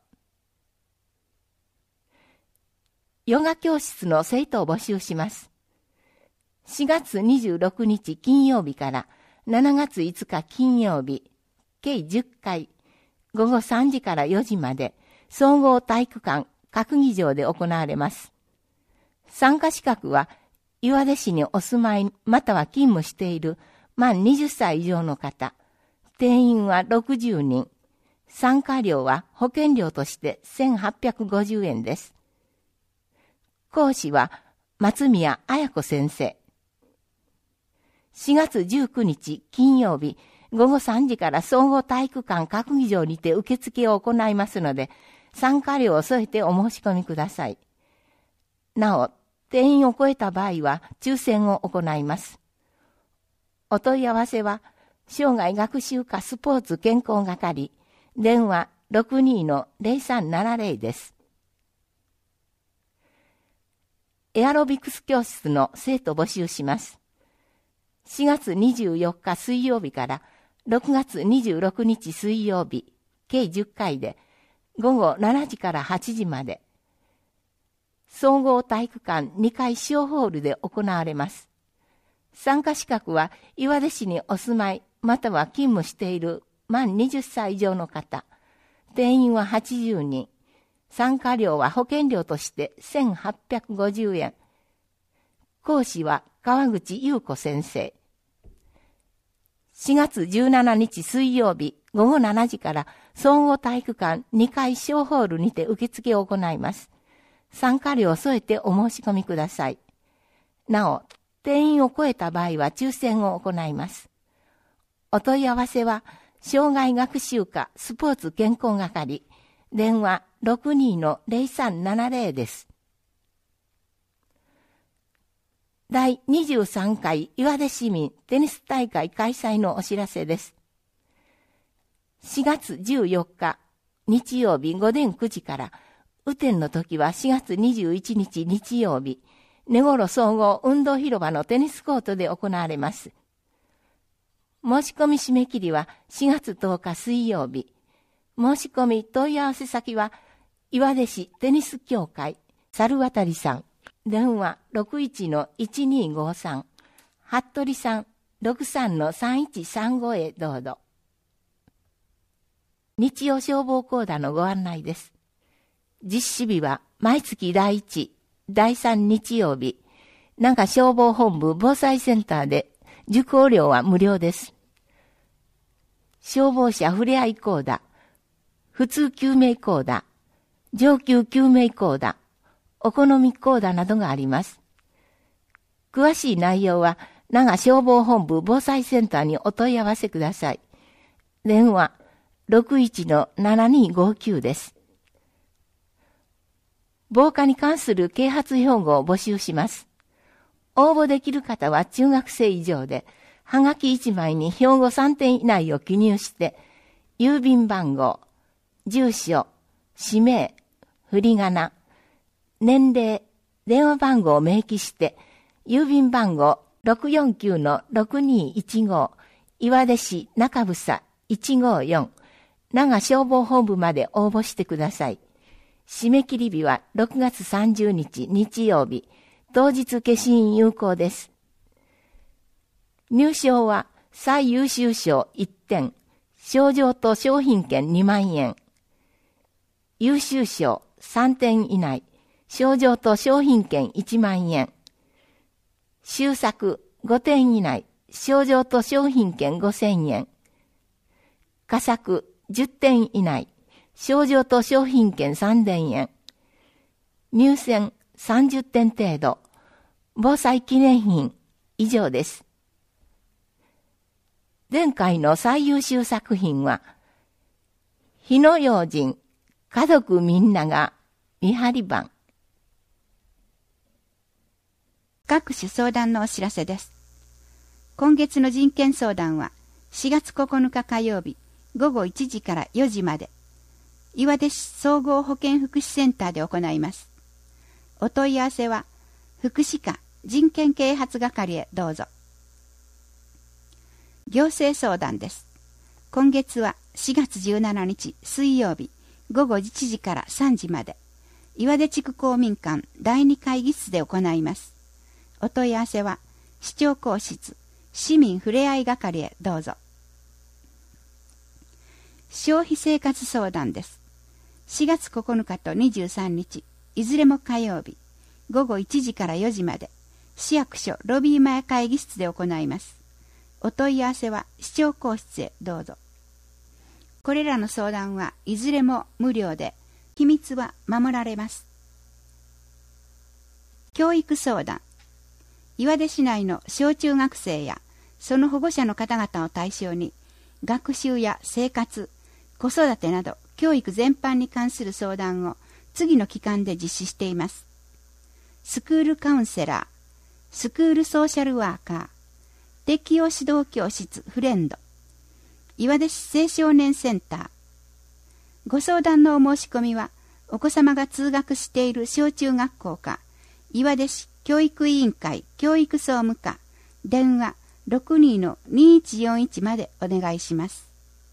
ヨガ教室の生徒を募集します。4月26日金曜日から7月5日金曜日、計10回、午後3時から4時まで、総合体育館閣議場で行われます。参加資格は、岩出市にお住まいまたは勤務している満20歳以上の方、定員は60人、参加料は保険料として1850円です。講師は松宮綾子先生。4月19日金曜日午後3時から総合体育館閣議場にて受付を行いますので、参加料を添えてお申し込みください。なお、定員を超えた場合は抽選を行います。お問い合わせは、障害学習課スポーツ健康係、電話 62-0370 です。エアロビクス教室の生徒募集します。4月24日水曜日から6月26日水曜日、計10回で、午後7時から8時まで、総合体育館2階小ホールで行われます。参加資格は岩出市にお住まいまたは勤務している満20歳以上の方、定員は80人、参加料は保険料として1850円。講師は川口優子先生。4月17日水曜日午後7時から総合体育館2階小ホールにて受付を行います。参加料を添えてお申し込みください。なお、定員を超えた場合は抽選を行います。お問い合わせは障害学習課スポーツ健康係、電話 62-0370 です。第23回岩手市民テニス大会開催のお知らせです。4月14日日曜日午前9時から、雨天の時は4月21日日曜日、根頃総合運動広場のテニスコートで行われます。申し込み締め切りは4月10日水曜日。申し込み問い合わせ先は、岩手市テニス協会、猿渡さん。電話 61-1253、服部さん 63-3135 へどうぞ。日曜消防講座のご案内です。実施日は毎月第1、第3日曜日、那賀消防本部防災センターで受講料は無料です。消防車ふれあい講座、普通救命講座、上級救命講座、お好み講座などがあります。詳しい内容は、那賀消防本部防災センターにお問い合わせください。電話 61-7259 です。防火に関する啓発標語を募集します。応募できる方は中学生以上で、はがき1枚に標語3点以内を記入して、郵便番号、住所、氏名、振り仮名、年齢、電話番号を明記して、郵便番号 649-6215 岩手市中房154那賀消防本部まで応募してください。締め切り日は6月30日日曜日、当日消印有効です。入賞は最優秀賞1点、賞状と商品券2万円。優秀賞3点以内、賞状と商品券1万円。秀作5点以内、賞状と商品券5000円。佳作10点以内、賞状と商品券3000円。入選30点程度。防災記念品以上です。前回の最優秀作品は、火の用心、家族みんなが見張り番。 各種相談のお知らせです。今月の人権相談は4月9日火曜日午後1時から4時まで、岩手市総合保健福祉センターで行います。お問い合わせは、福祉課人権啓発係へどうぞ。行政相談です。今月は4月17日水曜日午後1時から3時まで、岩手地区公民館第2会議室で行います。お問い合わせは、市長公室市民ふれあい係へどうぞ。消費生活相談です。4月9日と23日、いずれも火曜日、午後1時から4時まで、市役所ロビー前会議室で行います。お問い合わせは市長公室へどうぞ。これらの相談はいずれも無料で、秘密は守られます。教育相談。岩手市内の小中学生やその保護者の方々を対象に、学習や生活、子育てなど教育全般に関する相談を次の期間で実施しています。スクールカウンセラー、スクールソーシャルワーカー、適応指導教室フレンド、岩手市青少年センター。ご相談のお申し込みは、お子様が通学している小中学校か、岩手市教育委員会教育総務課、電話 62-2141 までお願いします。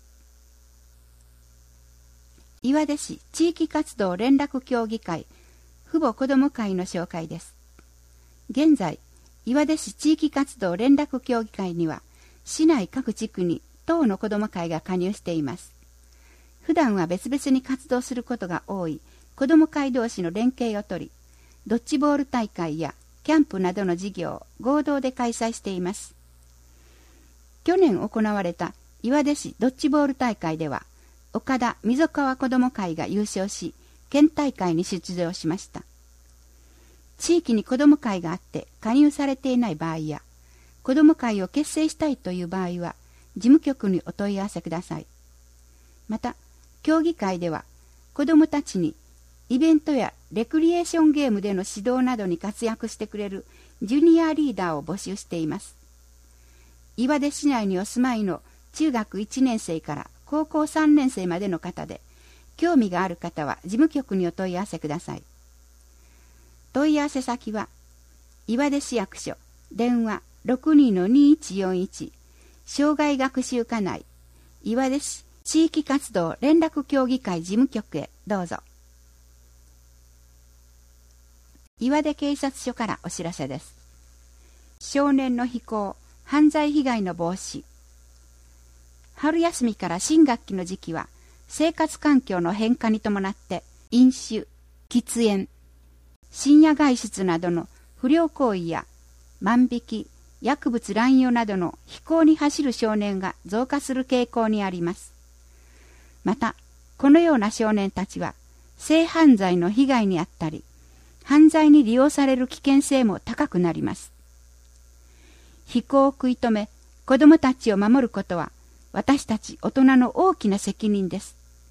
岩手市地域活動連絡協議会父母子ども会の紹介です。現在、岩手市地域活動連絡協議会には、市内各地区に10の子ども会が加入しています。普段は別々に活動することが多い子ども会同士の連携をとり、ドッジボール大会やキャンプなどの事業を合同で開催しています。去年行われた岩手市ドッジボール大会では、岡田溝川子ども会が優勝し、県大会に出場しました。地域に子ども会があって加入されていない場合や、子ども会を結成したいという場合は、 事務局にお問い合わせください。また、協議会では子どもたちにイベントやレクリエーションゲームでの指導などに活躍してくれるジュニアリーダーを募集しています。岩出市内にお住まいの中学1年生から高校3年生までの方で、興味がある方は事務局にお問い合わせください。問い合わせ先は、岩出市役所、電話 62-2141、障害学習課内、岩出市地域活動連絡協議会事務局へどうぞ。岩出警察署からお知らせです。少年の非行、犯罪被害の防止。春休みから新学期の時期は、生活環境の変化に伴って飲酒、喫煙、深夜外出などの不良行為や万引き、薬物乱用などの非行に走る少年が増加する傾向にあります。また、このような少年たちは性犯罪の被害に遭ったり、犯罪に利用される危険性も高くなります。非行を食い止め、子どもたちを守ることは私たち大人の大きな責任です。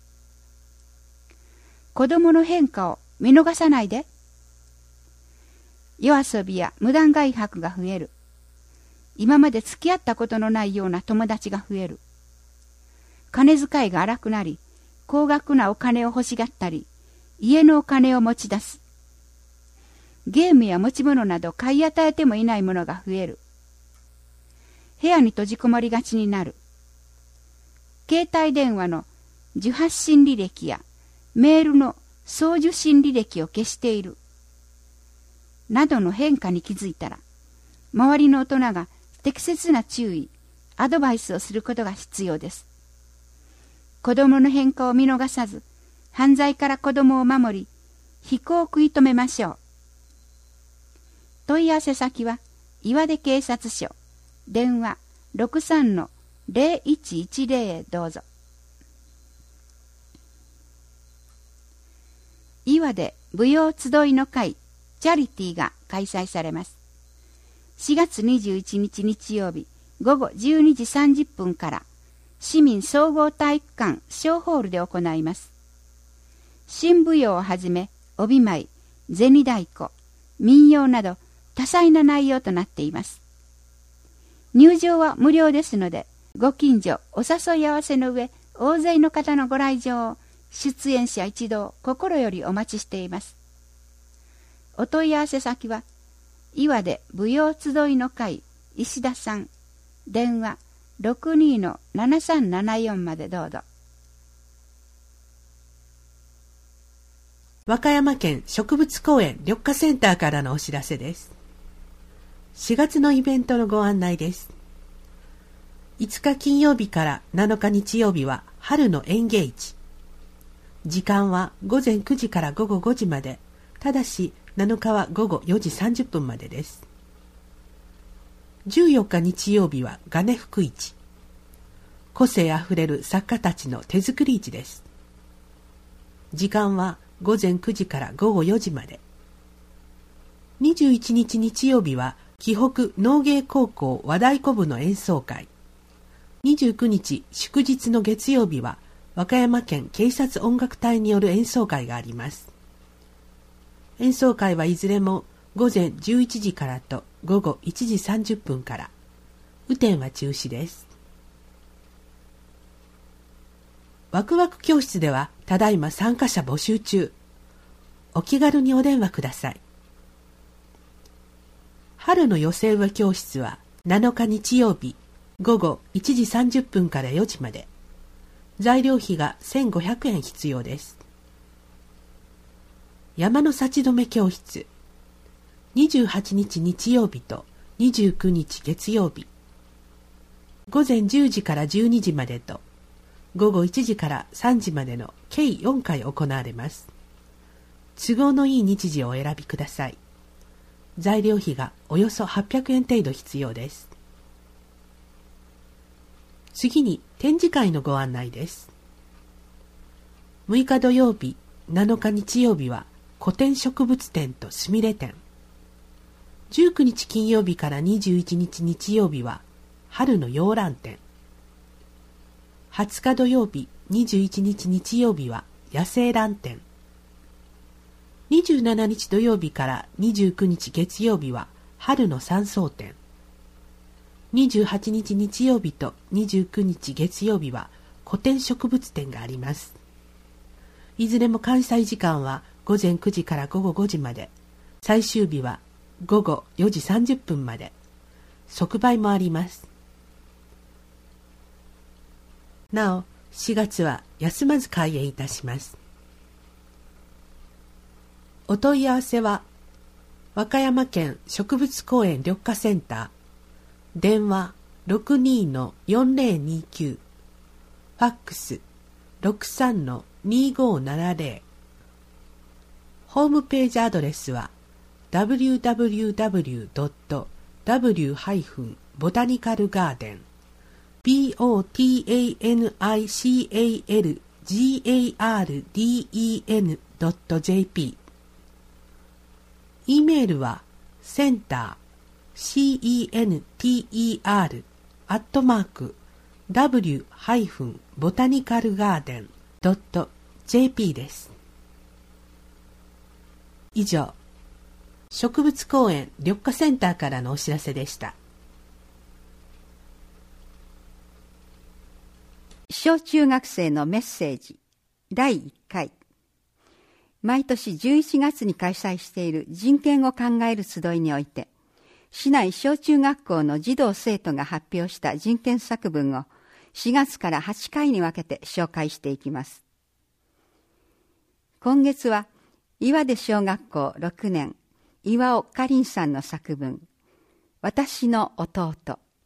子どもの変化を見逃さないで。夜遊びや無断外泊が増える。今まで付き合ったことのないような友達が増える。金遣いが荒くなり、高額なお金を欲しがったり、家のお金を持ち出す。ゲームや持ち物など買い与えてもいないものが増える。部屋に閉じこもりがちになる。携帯電話の受発信履歴やメールの送受信履歴を消している。などの変化に気づいたら、周りの大人が適切な注意、アドバイスをすることが必要です。子供の変化を見逃さず、犯罪から子供を守り、非行を食い止めましょう。問い合わせ先は、岩出警察署、電話 63-0110 へどうぞ。岩出舞踊集いの会チャリティーが開催されます。4月21日日曜日午後12時30分から市民総合体育館小ホールで行います。新舞踊をはじめ帯舞、銭太鼓、民謡など多彩な内容となっています。入場は無料ですので、ご近所お誘い合わせの上、大勢の方のご来場を出演者一同心よりお待ちしています。お問い合わせ先は、岩出舞踊集いの会石田さん、電話 62-7374 までどうぞ。 和歌山県植物公園緑化センターからのお知らせです。4月のイベントのご案内です。5日金曜日から7日日曜日は春の園芸市。時間は午前9時から午後5時まで、ただし7日は午後4時30分までです。14日日曜日はガネ福市。個性あふれる作家たちの手作り市です。時間は午前9時から午後4時まで。21日日曜日は紀北農芸高校和太鼓部の演奏会。29日祝日の月曜日は和歌山県警察音楽隊による演奏会があります。演奏会はいずれも午前11時からと午後1時30分から。雨天は中止です。ワクワク教室ではただいま参加者募集中。お気軽にお電話ください。春の寄せ植え教室は7日日曜日午後1時30分から4時まで。材料費が1500円必要です。山の幸止め教室。28日日曜日と29日月曜日。午前10時から12時までと、午後1時から3時までの計4回行われます。都合のいい日時をお選びください。材料費がおよそ800円程度必要です。次に展示会のご案内です。6日土曜日、7日日曜日は古典植物展とすみれ展。19日金曜日から21日日曜日は春の洋蘭展。 20日土曜日、21日日曜日は野生蘭展。27日土曜日から29日月曜日は春の山荘展。28日日曜日と29日月曜日は古典植物展があります。いずれも開催時間は午前9時から午後5時まで、最終日は午後4時30分まで。即売もあります。なお、4月は休まず開園いたします。お問い合わせは、和歌山県植物公園緑化センター、電話 62-4029、ファックス 63-2570。ホームページアドレスは www.botanicalgarden.jp。 E メールはセンター center w-botanicalgarden.jp です。以上、植物公園緑化センターからのお知らせでした。 小中学生のメッセージ第1回。毎年11月に開催している人権を考える集いにおいて、市内小中学校の児童生徒が発表した人権作文を4月から8回に分けて紹介していきます。今月は岩出小学校6年岩尾かりんさんの作文、私の弟。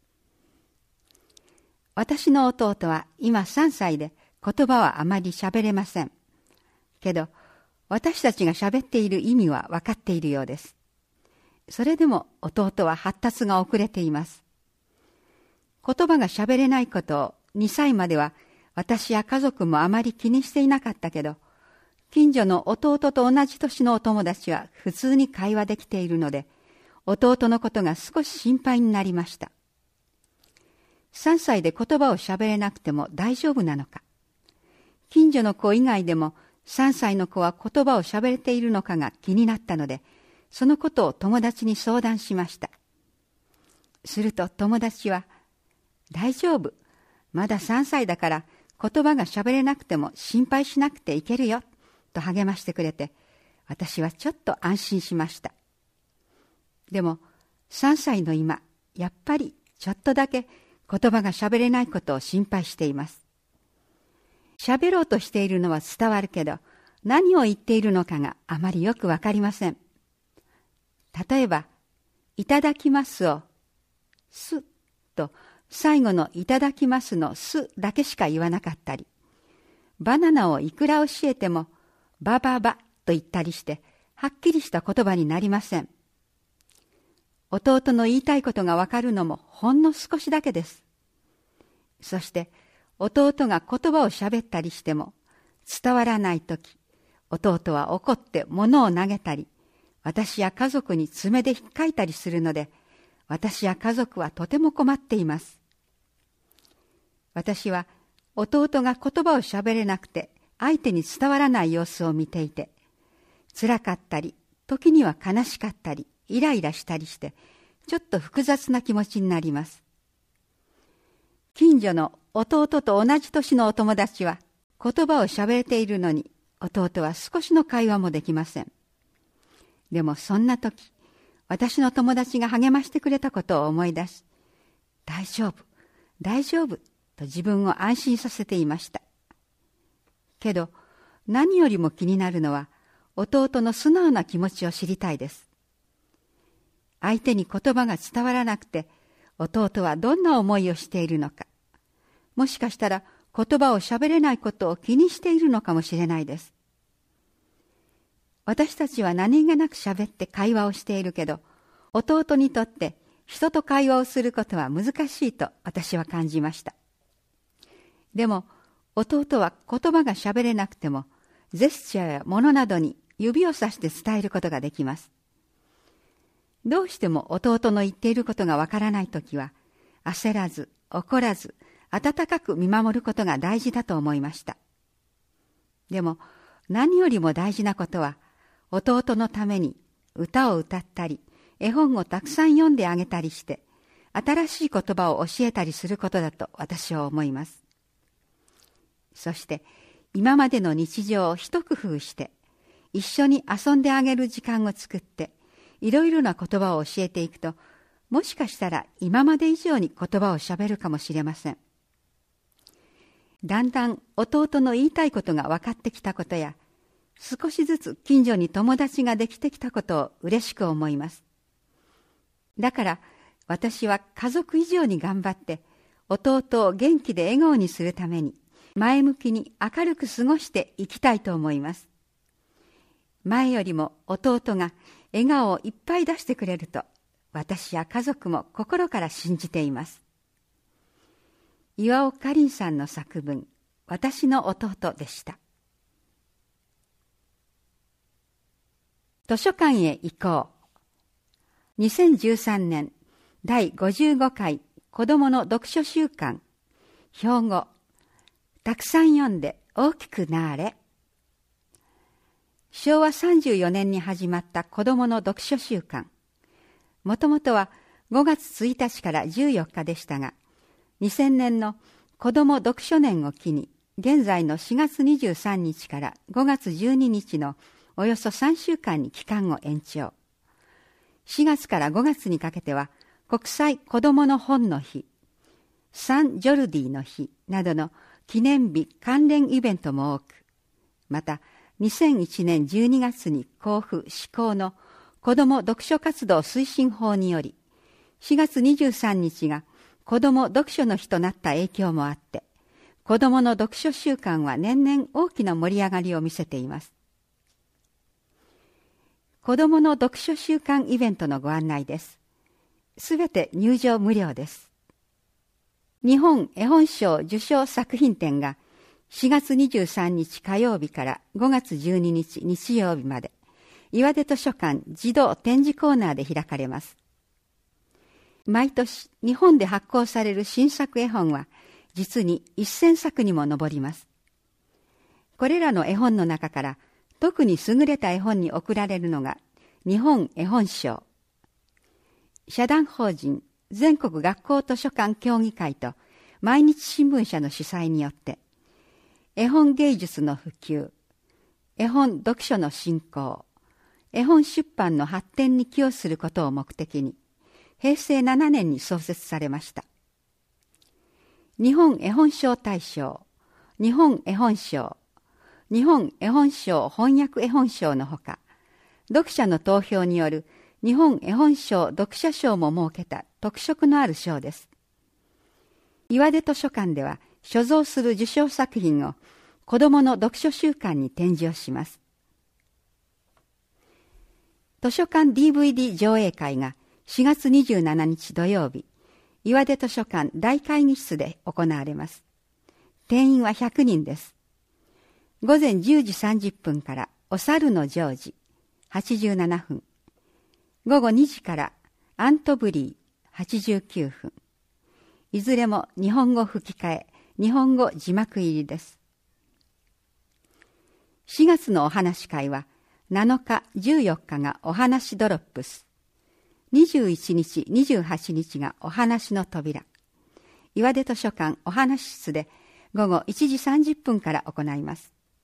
私の弟は今3歳で言葉はあまり喋れません。けど私たちが喋っている意味は分かっているようです。それでも弟は発達が遅れています。言葉が喋れないことを2歳までは私や家族もあまり気にしていなかったけど、近所の弟と同じ年のお友達は普通に会話できているので、弟のことが少し心配になりました。3歳で言葉を喋れなくても大丈夫なのか。近所の子以外でも3歳の子は言葉を喋れているのかが気になったので、そのことを友達に相談しました。すると友達は、大丈夫。まだ3歳だから言葉が喋れなくても心配しなくていけるよ。と励ましてくれて、私はちょっと安心しました。でも3歳の今、やっぱりちょっとだけ言葉が喋れないことを心配しています。喋ろうとしているのは伝わるけど、何を言っているのかがあまりよくわかりません。例えば、いただきますを、すと最後のいただきますのすだけしか言わなかったり、バナナをいくら教えても、ばばばと言ったりして、はっきりした言葉になりません。弟の言いたいことがわかるのもほんの少しだけです。そして、弟が言葉を喋ったりしても、伝わらないとき、弟は怒って物を投げたり、私や家族に爪で引っかいたりするので、私や家族はとても困っています。私は弟が言葉を喋れなくて相手に伝わらない様子を見ていて、辛かったり、時には悲しかったり、イライラしたりして、ちょっと複雑な気持ちになります。近所の弟と同じ年のお友達は言葉を喋れているのに、弟は少しの会話もできません。でもそんな時、私の友達が励ましてくれたことを思い出し、大丈夫、大丈夫と自分を安心させていました。けど、何よりも気になるのは、弟の素直な気持ちを知りたいです。相手に言葉が伝わらなくて、弟はどんな思いをしているのか。もしかしたら言葉を喋れないことを気にしているのかもしれないです。私たちは何気なく喋って会話をしているけど、弟にとって人と会話をすることは難しいと私は感じました。でも、弟は言葉が喋れなくても、ジェスチャーや物などに指をさして伝えることができます。どうしても弟の言っていることがわからないときは、焦らず、怒らず、 温かく見守ることが大事だと思いました。でも何よりも大事なことは、弟のために歌を歌ったり、絵本をたくさん読んであげたりして、新しい言葉を教えたりすることだと私は思います。そして今までの日常を一工夫して、一緒に遊んであげる時間を作って、いろいろな言葉を教えていくと、もしかしたら今まで以上に言葉をしゃべるかもしれません。だんだん弟の言いたいことが分かってきたことや、少しずつ近所に友達ができてきたことを嬉しく思います。だから私は家族以上に頑張って、弟を元気で笑顔にするために、前向きに明るく過ごしていきたいと思います。前よりも弟が笑顔をいっぱい出してくれると、私や家族も心から信じています。岩尾かりんさんの作文、私の弟でした。図書館へ行こう。2013年第55回子どもの読書週間、標語、たくさん読んで大きくなれ。昭和34年に始まった子どもの読書週間。もともとは5月1日から14日でしたが、2000年の子ども読書年を機に、現在の4月23日から5月12日のおよそ3週間に期間を延長。4月から5月にかけては、国際子どもの本の日、サン・ジョルディの日などの記念日関連イベントも多く、また2001年12月に公布施行の子ども読書活動推進法により、4月23日が子ども読書の日となった影響もあって、子どもの読書週間は年々大きな盛り上がりを見せています。子どもの読書週間イベントのご案内です。すべて入場無料です。日本絵本賞受賞作品展が4月23日火曜日から5月12日日曜日まで、岩手図書館児童展示コーナーで開かれます。毎年日本で発行される新作絵本は実に1000作にも上ります。これらの絵本の中から特に優れた絵本に贈られるのが日本絵本賞。社団法人全国学校図書館協議会と毎日新聞社の主催によって、絵本芸術の普及、絵本読書の振興、絵本出版の発展に寄与することを目的に、平成7年に創設されました。日本絵本賞大賞、日本絵本賞、日本絵本賞翻訳絵本賞のほか、読者の投票による日本絵本賞読者賞も設けた特色のある賞です。岩手図書館では所蔵する受賞作品を子どもの読書週間に展示をします。図書館 DVD 上映会が4月27日土曜日、岩手図書館大会議室で行われます。定員は100人です。午前10時30分からお猿のジョージ87分、午後2時からアントブリー89分、いずれも日本語吹き替え、日本語字幕入りです。4月のお話会は7日、14日がお話ドロップス、21日、28日がお話の扉、岩手図書館お話室で午後1時30分から行います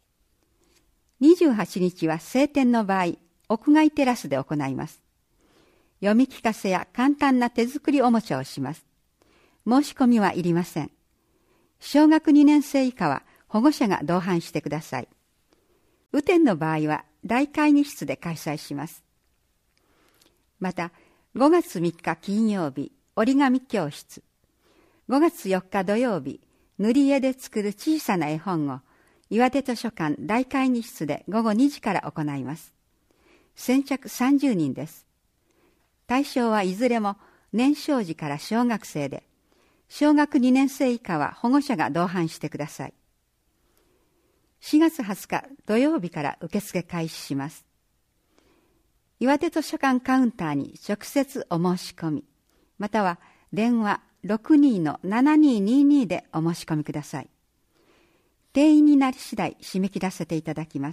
。28日は晴天の場合、屋外テラスで行います。読み聞かせや簡単な手作りおもちゃをします。申し込みはいりません。小学2年生以下は保護者が同伴してください。雨天の場合は大会議室で開催します。また、5月3日金曜日、折り紙教室。5月4日土曜日、塗り絵で作る小さな絵本を岩手図書館大会議室で午後2時から行います。先着30人です。対象はいずれも年少児から小学生で、小学2年生以下は保護者が同伴してください。4月20日土曜日から受付開始します。岩手図書館カウンターに直接お申し込み、または電話 62-7222でお申し込みください。定員になり次第締め切らせていただきます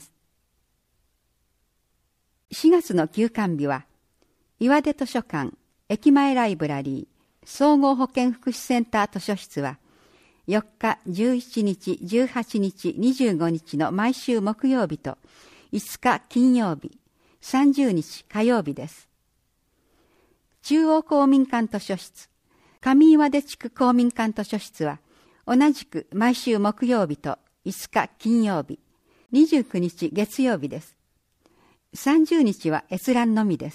。4月の休館日は、岩出図書館、駅前ライブラリー、総合保健福祉センター図書室は、4日、11日、18日、25日の毎週木曜日と、5日金曜日、30日火曜日です。中央公民館図書室、上岩出地区公民館図書室は、同じく毎週木曜日と5日金曜日、29日月曜日です。30日は閲覧のみです。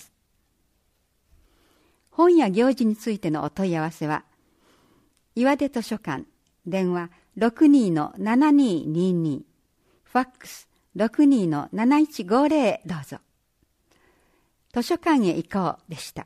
本や行事についてのお問い合わせは、岩出図書館、電話 62-7222、ファックス 62-7150 へどうぞ。図書館へ行こうでした。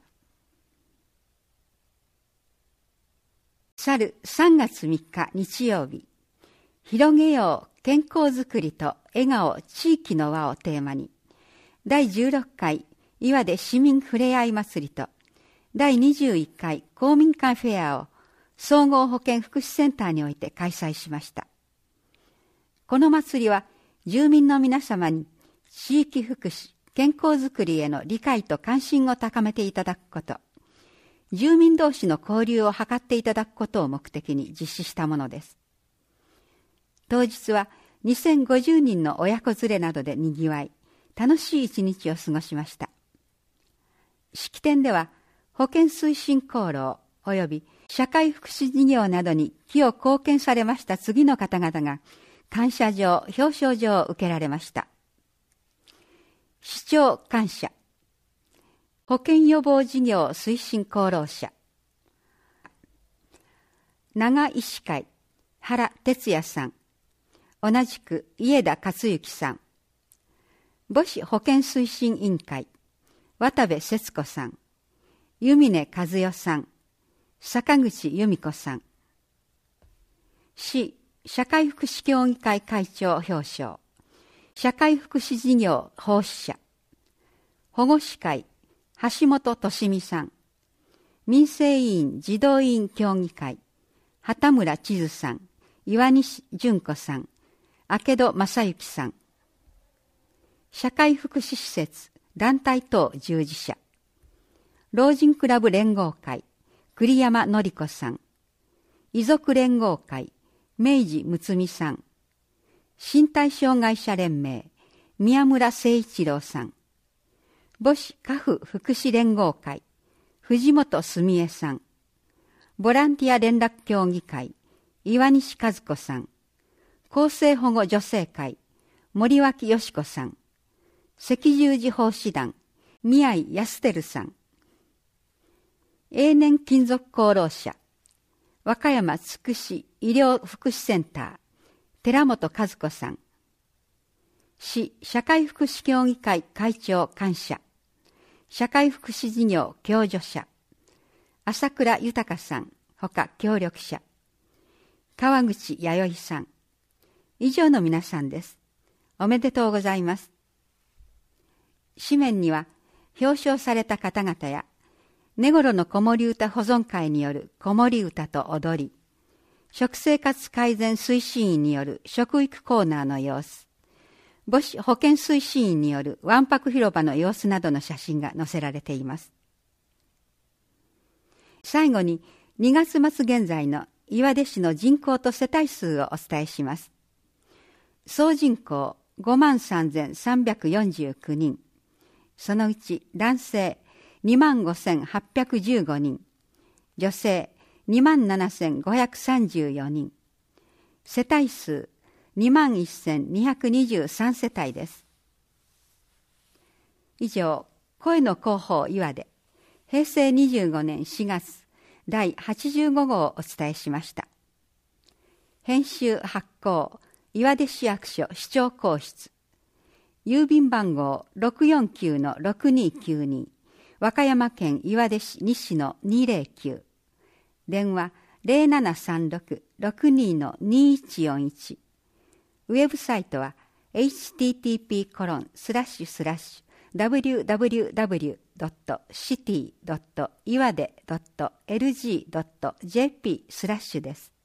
去る3月3日日曜日、広げよう健康づくりと笑顔地域の輪をテーマに、第16回岩出市民ふれあい祭りと第21回公民館フェアを総合保健福祉センターにおいて開催しました。この祭りは住民の皆様に地域福祉、健康づくりへの理解と関心を高めていただくこと、住民同士の交流を図っていただくことを目的に実施したものです。当日は2050人の親子連れなどでにぎわい、楽しい一日を過ごしました。式典では保健推進功労及び社会福祉事業などに寄与貢献されました次の方々が感謝状、表彰状を受けられました。市長感謝、保健予防事業推進功労者、長医師会原哲也さん、同じく家田克之さん、母子保健推進委員会渡部節子さん、湯峰和代さん、坂口由美子さん、市社会福祉協議会会長表彰、社会福祉事業奉仕者、保護司会橋本俊美さん、民生委員児童委員協議会畑村千鶴さん、岩西純子さん、明戸正幸さん、社会福祉施設団体等従事者、老人クラブ連合会栗山典子さん、遺族連合会明治睦美さん、身体障害者連盟宮村誠一郎さん、母子家父福祉連合会藤本澄江さん、ボランティア連絡協議会岩西和子さん、厚生保護女性会森脇よし子さん、赤十字奉仕団宮井康輝さん、永年金属功労者和歌山つくし医療福祉センター寺本和子さん、市社会福祉協議会会長感謝、社会福祉事業共助者朝倉豊さんほか協力者、川口弥生さん、以上の皆さんです。おめでとうございます。紙面には表彰された方々や根頃の子守歌保存会による子守歌と踊り、食生活改善推進員による食育コーナーの様子、母子保健推進員によるわんぱく広場の様子などの写真が載せられています。最後に2月末現在の岩出市の人口と世帯数をお伝えします。総人口 53,349 人、そのうち男性 25,815 人、女性 27,534 人、世帯数 21,223 世帯です。以上、声の広報岩出、平成25年4月第85号をお伝えしました。編集発行岩出市役所市長公室、郵便番号 649-6292 和歌山県岩出市西の209、電話 0736-62-2141、ウェブサイトは http://www. www.city.iwade.lg.jp/ です。